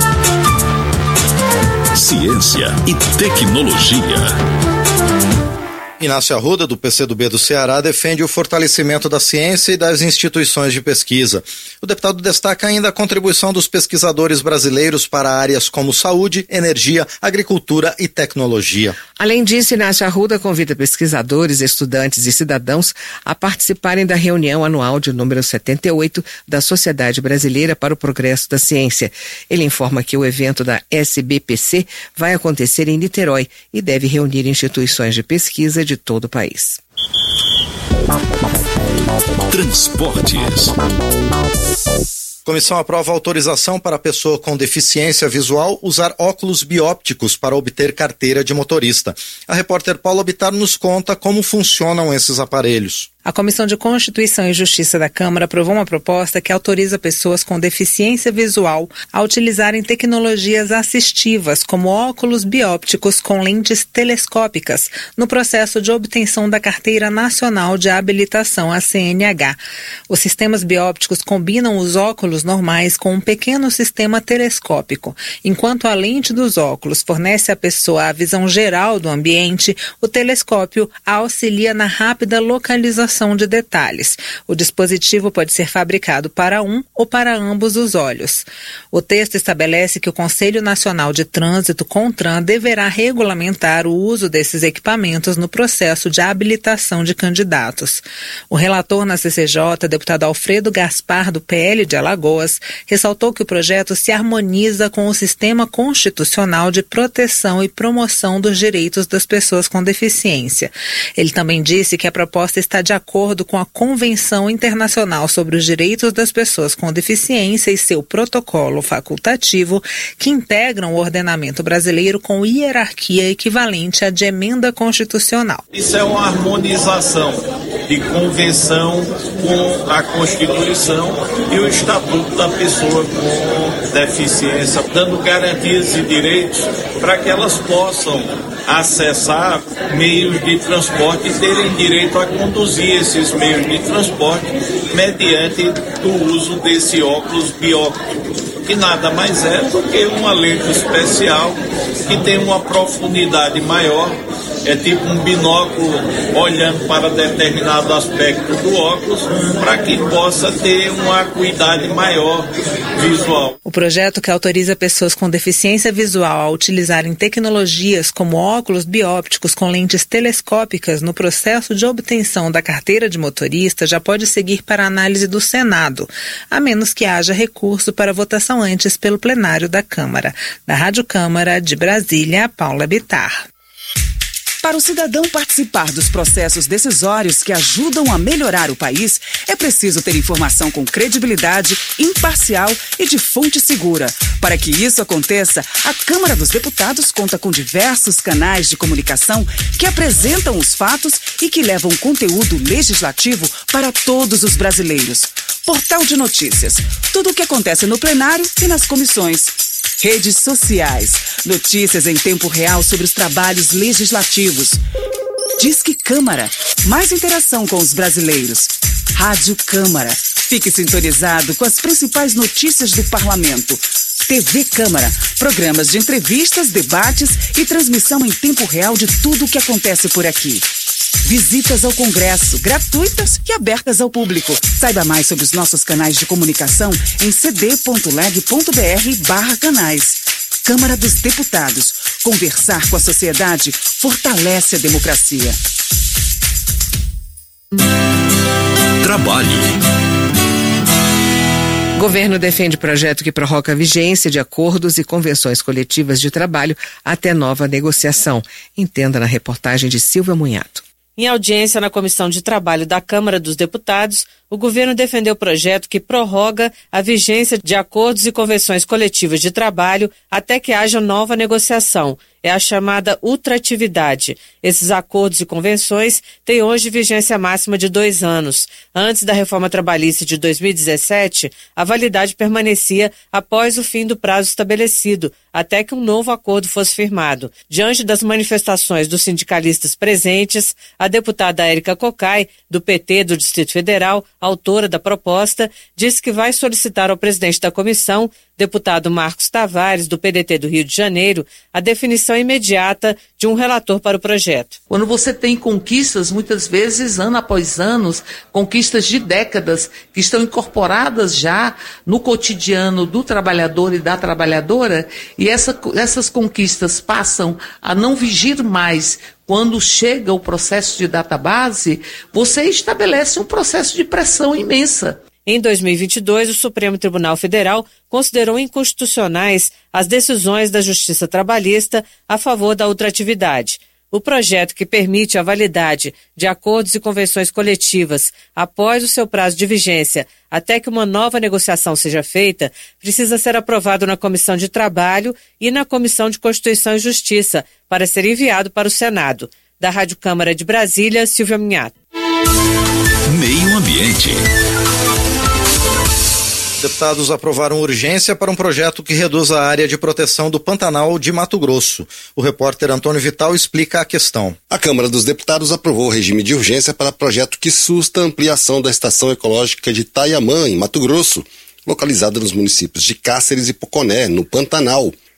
Speaker 23: Ciência e tecnologia.
Speaker 19: Inácio Arruda, do PCdoB do Ceará, defende o fortalecimento da ciência e das instituições de pesquisa. O deputado destaca ainda a contribuição dos pesquisadores brasileiros para áreas como saúde, energia, agricultura e tecnologia.
Speaker 18: Além disso, Inácio Arruda convida pesquisadores, estudantes e cidadãos a participarem da reunião anual de número 78 da Sociedade Brasileira para o Progresso da Ciência. Ele informa que o evento da SBPC vai acontecer em Niterói e deve reunir instituições de pesquisa de todo o país.
Speaker 23: Transportes.
Speaker 19: Comissão aprova autorização para a pessoa com deficiência visual usar óculos biópticos para obter carteira de motorista. A repórter Paula Bittar nos conta como funcionam esses aparelhos.
Speaker 21: A Comissão de Constituição e Justiça da Câmara aprovou uma proposta que autoriza pessoas com deficiência visual a utilizarem tecnologias assistivas, como óculos biópticos com lentes telescópicas, no processo de obtenção da Carteira Nacional de Habilitação, a CNH. Os sistemas biópticos combinam os óculos normais com um pequeno sistema telescópico. Enquanto a lente dos óculos fornece à pessoa a visão geral do ambiente, o telescópio a auxilia na rápida localização promoção de detalhes. O dispositivo pode ser fabricado para um ou para ambos os olhos. O texto estabelece que o Conselho Nacional de Trânsito, CONTRAN, deverá regulamentar o uso desses equipamentos no processo de habilitação de candidatos. O relator na CCJ, deputado Alfredo Gaspar, do PL de Alagoas, ressaltou que o projeto se harmoniza com o sistema constitucional de proteção e promoção dos direitos das pessoas com deficiência. Ele também disse que a proposta está de acordo com a Convenção Internacional sobre os Direitos das Pessoas com Deficiência e seu protocolo facultativo, que integram o ordenamento brasileiro com hierarquia equivalente à de emenda constitucional.
Speaker 9: Isso é uma harmonização de convenção com a Constituição e o Estatuto da Pessoa com Deficiência, dando garantias e direitos para que elas possam acessar meios de transporte e terem direito a conduzir esses meios de transporte mediante o uso desse óculos bióptico, que nada mais é do que uma lente especial que tem uma profundidade maior. É tipo um binóculo olhando para determinado aspecto do óculos para que possa ter uma acuidade maior visual.
Speaker 21: O projeto, que autoriza pessoas com deficiência visual a utilizarem tecnologias como óculos biópticos com lentes telescópicas no processo de obtenção da carteira de motorista, já pode seguir para análise do Senado, a menos que haja recurso para votação antes pelo plenário da Câmara. Da Rádio Câmara de Brasília, Paula Bittar.
Speaker 10: Para o cidadão participar dos processos decisórios que ajudam a melhorar o país, é preciso ter informação com credibilidade, imparcial e de fonte segura. Para que isso aconteça, a Câmara dos Deputados conta com diversos canais de comunicação que apresentam os fatos e que levam conteúdo legislativo para todos os brasileiros. Portal de notícias. Tudo o que acontece no plenário e nas comissões. Redes sociais. Notícias em tempo real sobre os trabalhos legislativos. Disque Câmara. Mais interação com os brasileiros. Rádio Câmara. Fique sintonizado com as principais notícias do parlamento. TV Câmara. Programas de entrevistas, debates e transmissão em tempo real de tudo o que acontece por aqui. Visitas ao Congresso, gratuitas e abertas ao público. Saiba mais sobre os nossos canais de comunicação em cd.leg.br/canais. Câmara dos Deputados. Conversar com a sociedade fortalece a democracia.
Speaker 23: Trabalho.
Speaker 18: O governo defende projeto que prorroga a vigência de acordos e convenções coletivas de trabalho até nova negociação. Entenda na reportagem de Silvia Munhato.
Speaker 12: Em audiência na Comissão de Trabalho da Câmara dos Deputados, o governo defendeu o projeto que prorroga a vigência de acordos e convenções coletivas de trabalho até que haja nova negociação. É a chamada ultratividade. Esses acordos e convenções têm hoje vigência máxima de 2 anos. Antes da reforma trabalhista de 2017, a validade permanecia após o fim do prazo estabelecido, até que um novo acordo fosse firmado. Diante das manifestações dos sindicalistas presentes, a deputada Érica Cocai, do PT do Distrito Federal, autora da proposta, disse que vai solicitar ao presidente da comissão, deputado Marcos Tavares, do PDT do Rio de Janeiro, a definição imediata de um relator para o projeto.
Speaker 22: Quando você tem conquistas, muitas vezes, ano após ano, conquistas de décadas, que estão incorporadas já no cotidiano do trabalhador e da trabalhadora, e essas conquistas passam a não vigir mais quando chega o processo de database, você estabelece um processo de pressão imensa.
Speaker 12: Em 2022, o Supremo Tribunal Federal considerou inconstitucionais as decisões da Justiça Trabalhista a favor da ultratividade. O projeto, que permite a validade de acordos e convenções coletivas após o seu prazo de vigência até que uma nova negociação seja feita, precisa ser aprovado na Comissão de Trabalho e na Comissão de Constituição e Justiça para ser enviado para o Senado. Da Rádio Câmara de Brasília, Silvia Munhato.
Speaker 23: Meio Ambiente.
Speaker 19: Deputados aprovaram urgência para um projeto que reduz a área de proteção do Pantanal de Mato Grosso. O repórter Antônio Vital explica a questão.
Speaker 25: A Câmara dos Deputados aprovou o regime de urgência para projeto que susta a ampliação da estação ecológica de Taiamã, em Mato Grosso, localizada nos municípios de Cáceres e Poconé, no Pantanal.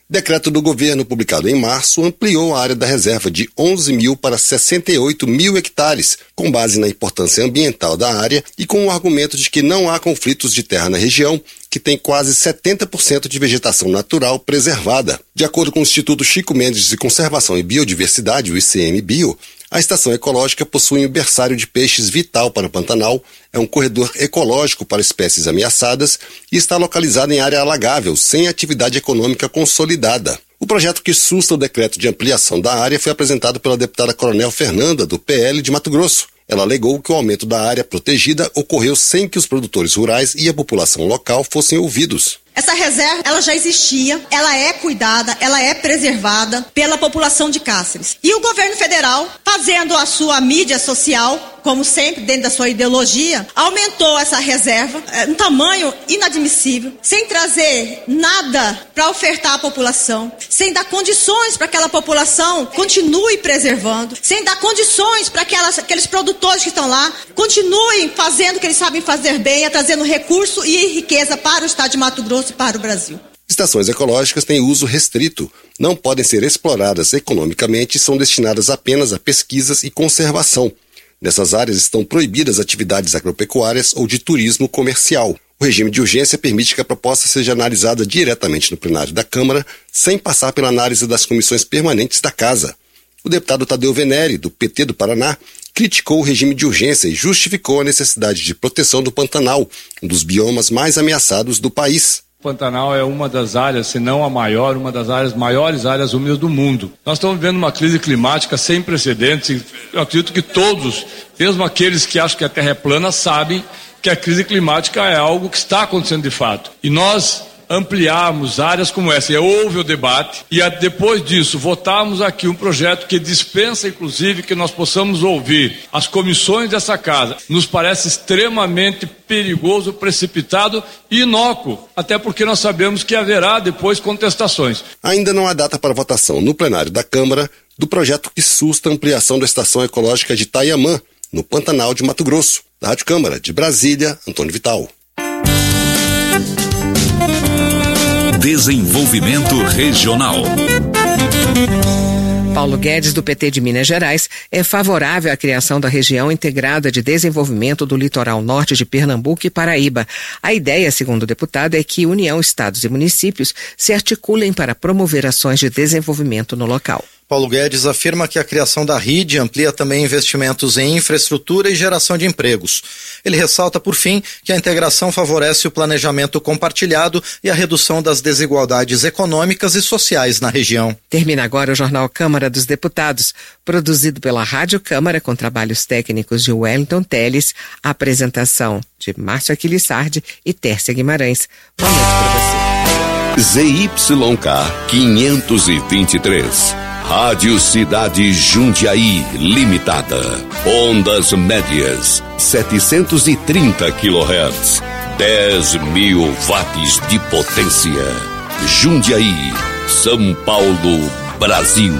Speaker 25: Decreto do governo publicado em março ampliou a área da reserva de 11 mil para 68 mil hectares, com base na importância ambiental da área e com o argumento de que não há conflitos de terra na região, que tem quase 70% de vegetação natural preservada. De acordo com o Instituto Chico Mendes de Conservação e Biodiversidade, o ICMBio, a estação ecológica possui um berçário de peixes vital para o Pantanal, é um corredor ecológico para espécies ameaçadas e está localizado em área alagável, sem atividade econômica consolidada. O projeto que susta o decreto de ampliação da área foi apresentado pela deputada Coronel Fernanda, do PL de Mato Grosso. Ela alegou que o aumento da área protegida ocorreu sem que os produtores rurais e a população local fossem ouvidos.
Speaker 11: Essa reserva, ela já existia, ela é cuidada, ela é preservada pela população de Cáceres. E o governo federal, fazendo a sua mídia social, como sempre, dentro da sua ideologia, aumentou essa reserva, um tamanho inadmissível, sem trazer nada para ofertar à população, sem dar condições para que aquela população continue preservando, sem dar condições para aqueles produtores que estão lá continuem fazendo o que eles sabem fazer bem, trazendo recurso e riqueza para o estado de Mato Grosso e para o Brasil.
Speaker 25: Estações ecológicas têm uso restrito, não podem ser exploradas economicamente e são destinadas apenas a pesquisas e conservação. Nessas áreas estão proibidas atividades agropecuárias ou de turismo comercial. O regime de urgência permite que a proposta seja analisada diretamente no plenário da Câmara, sem passar pela análise das comissões permanentes da Casa. O deputado Tadeu Venere, do PT do Paraná, criticou o regime de urgência e justificou a necessidade de proteção do Pantanal, um dos biomas mais ameaçados do país.
Speaker 13: O Pantanal é uma das áreas, se não a maior, uma das maiores áreas úmidas do mundo. Nós estamos vivendo uma crise climática sem precedentes e eu acredito que todos, mesmo aqueles que acham que a Terra é plana, sabem que a crise climática é algo que está acontecendo de fato. E nós ampliarmos áreas como essa, e houve o debate, e depois disso votarmos aqui um projeto que dispensa inclusive que nós possamos ouvir as comissões dessa casa, nos parece extremamente perigoso, precipitado e inócuo, até porque nós sabemos que haverá depois contestações.
Speaker 25: Ainda não há data para votação no plenário da Câmara do projeto que susta a ampliação da estação ecológica de Itaiamã, no Pantanal de Mato Grosso. Da Rádio Câmara de Brasília, Antônio Vital.
Speaker 14: Desenvolvimento Regional.
Speaker 18: Paulo Guedes, do PT de Minas Gerais, é favorável à criação da região integrada de desenvolvimento do litoral norte de Pernambuco e Paraíba. A ideia, segundo o deputado, é que União, estados e municípios se articulem para promover ações de desenvolvimento no local.
Speaker 19: Paulo Guedes afirma que a criação da RID amplia também investimentos em infraestrutura e geração de empregos. Ele ressalta, por fim, que a integração favorece o planejamento compartilhado e a redução das desigualdades econômicas e sociais na região.
Speaker 18: Termina agora o Jornal Câmara dos Deputados, produzido pela Rádio Câmara com trabalhos técnicos de Wellington Teles, a apresentação de Márcio Aquilissardi e Tércia Guimarães. Boa noite para você.
Speaker 24: ZYK 523. Rádio Cidade Jundiaí Limitada. Ondas médias 730 kHz. 10.000 watts de potência. Jundiaí, São Paulo, Brasil.